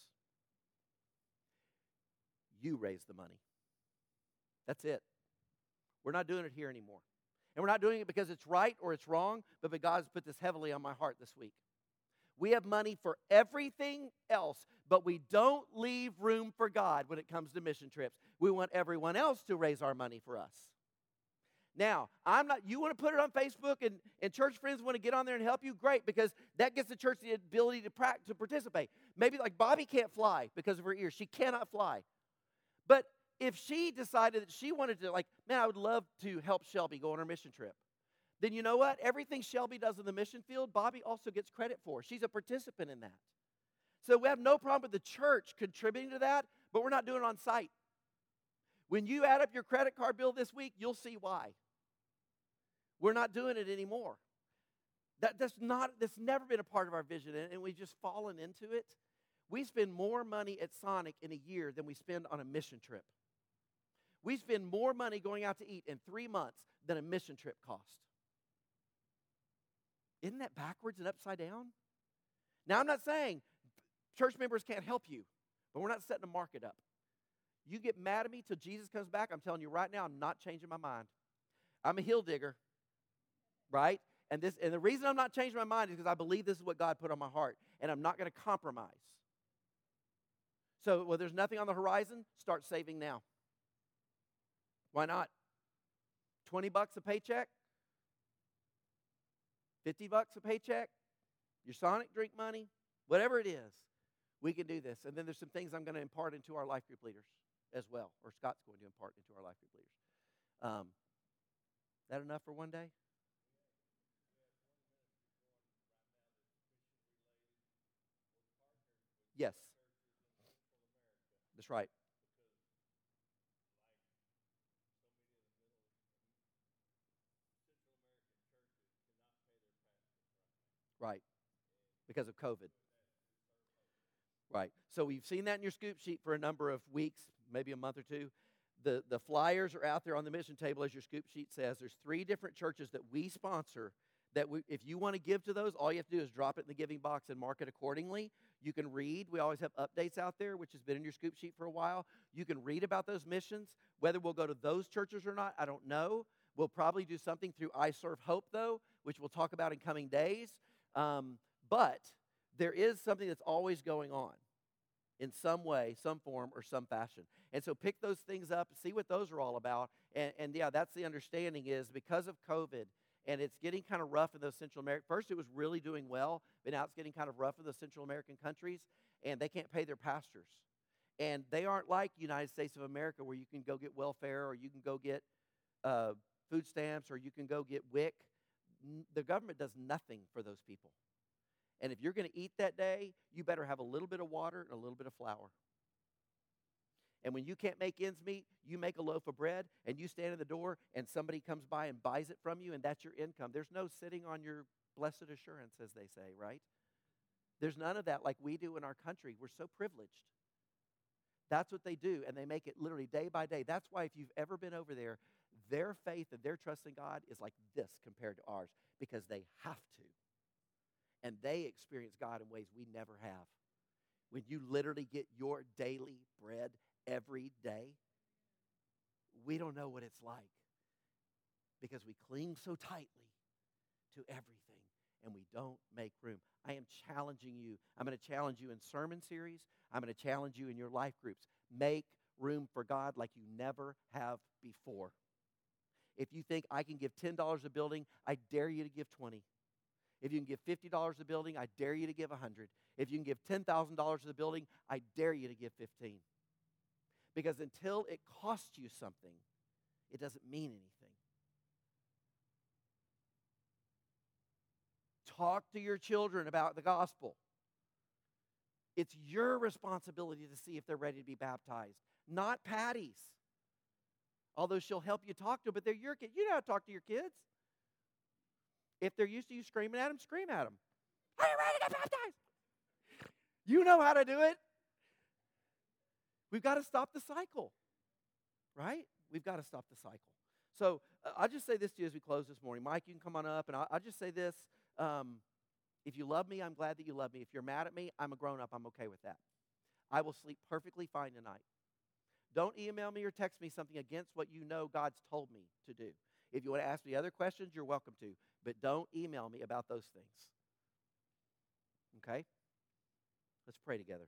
You raise the money. That's it. We're not doing it here anymore. And we're not doing it because it's right or it's wrong, but God has put this heavily on my heart this week. We have money for everything else, but we don't leave room for God when it comes to mission trips. We want everyone else to raise our money for us. Now, I'm not, you want to put it on Facebook and, and church friends want to get on there and help you? Great, because that gives the church the ability to, pra- to participate. Maybe like Bobby can't fly because of her ears. She cannot fly. But if she decided that she wanted to, like, man, I would love to help Shelby go on her mission trip, then you know what? Everything Shelby does in the mission field, Bobby also gets credit for. She's a participant in that. So we have no problem with the church contributing to that, but we're not doing it on site. When you add up your credit card bill this week, you'll see why. We're not doing it anymore. That, that's not, that's never been a part of our vision, and, and we've just fallen into it. We spend more money at Sonic in a year than we spend on a mission trip. We spend more money going out to eat in three months than a mission trip cost. Isn't that backwards and upside down? Now, I'm not saying church members can't help you, but we're not setting a market up. You get mad at me till Jesus comes back, I'm telling you right now, I'm not changing my mind. I'm a hill digger, right? And this, and the reason I'm not changing my mind is because I believe this is what God put on my heart, and I'm not going to compromise. So, well, there's nothing on the horizon, start saving now. Why not? twenty bucks a paycheck? fifty bucks a paycheck? Your Sonic drink money? Whatever it is, we can do this. And then there's some things I'm going to impart into our life group leaders as well, or Scott's going to impart into our life group leaders. Um, that enough for one day? Yes. That's right. Right. Because of COVID. Right. So we've seen that in your scoop sheet for a number of weeks, maybe a month or two. The, the flyers are out there on the mission table, as your scoop sheet says. There's three different churches that we sponsor that we, if you want to give to those, all you have to do is drop it in the giving box and mark it accordingly. You can read. We always have updates out there, which has been in your scoop sheet for a while. You can read about those missions. Whether we'll go to those churches or not, I don't know. We'll probably do something through I Serve Hope, though, which we'll talk about in coming days. Um, but there is something that's always going on in some way, some form, or some fashion. And so pick those things up, see what those are all about. And, and yeah, that's the understanding is because of COVID, and it's getting kind of rough in those Central American. First, it was really doing well, but now it's getting kind of rough in those Central American countries, and they can't pay their pastors. And they aren't like United States of America where you can go get welfare or you can go get uh, food stamps or you can go get W I C. The government does nothing for those people. And if you're going to eat that day, you better have a little bit of water and a little bit of flour. And when you can't make ends meet, you make a loaf of bread and you stand in the door and somebody comes by and buys it from you and that's your income. There's no sitting on your blessed assurance, as they say, right? There's none of that like we do in our country. We're so privileged. That's what they do, and they make it literally day by day. That's why if you've ever been over there, their faith and their trust in God is like this compared to ours because they have to. And they experience God in ways we never have. When you literally get your daily bread every day, we don't know what it's like because we cling so tightly to everything and we don't make room. I am challenging you. I'm going to challenge you in sermon series. I'm going to challenge you in your life groups. Make room for God like you never have before. If you think I can give ten dollars a building, I dare you to give twenty. If you can give fifty dollars a building, I dare you to give one hundred. If you can give ten thousand dollars to the building, I dare you to give fifteen. Because until it costs you something, it doesn't mean anything. Talk to your children about the gospel. It's your responsibility to see if they're ready to be baptized, not Patty's. Although she'll help you talk to them, but they're your kids. You know how to talk to your kids. If they're used to you screaming at them, scream at them. Are you ready to get baptized? You know how to do it. We've got to stop the cycle, right? We've got to stop the cycle. So uh, I'll just say this to you as we close this morning. Mike, you can come on up, and I'll, I'll just say this. Um, if you love me, I'm glad that you love me. If you're mad at me, I'm a grown-up. I'm okay with that. I will sleep perfectly fine tonight. Don't email me or text me something against what you know God's told me to do. If you want to ask me other questions, you're welcome to. But don't email me about those things. Okay? Let's pray together.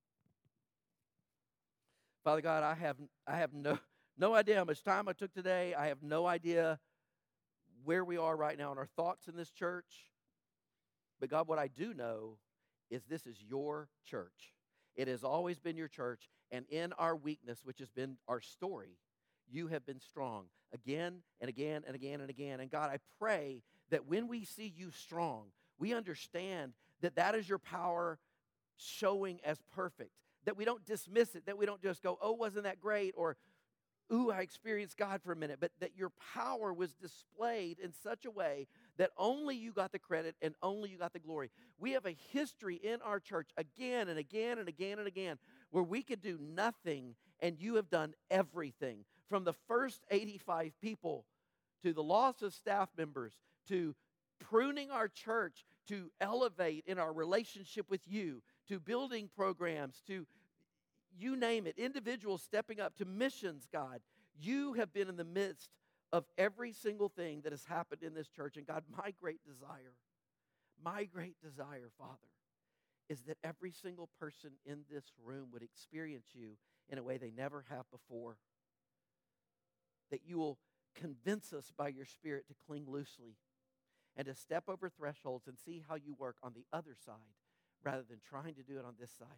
Father God, I have I have no no idea how much time I took today. I have no idea where we are right now in our thoughts in this church. But God, what I do know is this is your church. It has always been your church, and in our weakness, which has been our story, you have been strong again and again and again and again. And God, I pray that when we see you strong, we understand that that is your power showing as perfect, that we don't dismiss it, that we don't just go, oh, wasn't that great, or ooh, I experienced God for a minute, but that your power was displayed in such a way that only you got the credit and only you got the glory. We have a history in our church again and again and again and again where we could do nothing and you have done everything. From the first eighty-five people to the loss of staff members to pruning our church to elevate in our relationship with you, to building programs, to you name it, individuals stepping up to missions, God. You have been in the midst of every single thing that has happened in this church. And God, my great desire, my great desire, Father, is that every single person in this room would experience you in a way they never have before. That you will convince us by your Spirit to cling loosely and to step over thresholds and see how you work on the other side rather than trying to do it on this side.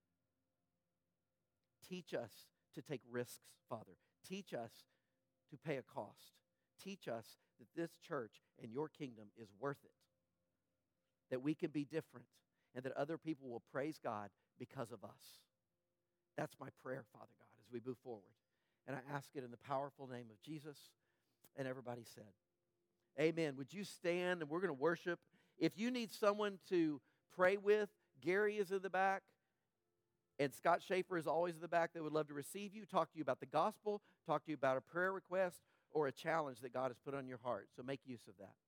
Teach us to take risks, Father. Teach us to pay a cost. Teach us that this church and your kingdom is worth it. That we can be different and that other people will praise God because of us. That's my prayer, Father God, as we move forward. And I ask it in the powerful name of Jesus. And everybody said, amen. Would you stand and we're going to worship. If you need someone to pray with, Gary is in the back. And Scott Schaefer is always in the back. They would love to receive you, talk to you about the gospel, talk to you about a prayer request or a challenge that God has put on your heart. So make use of that.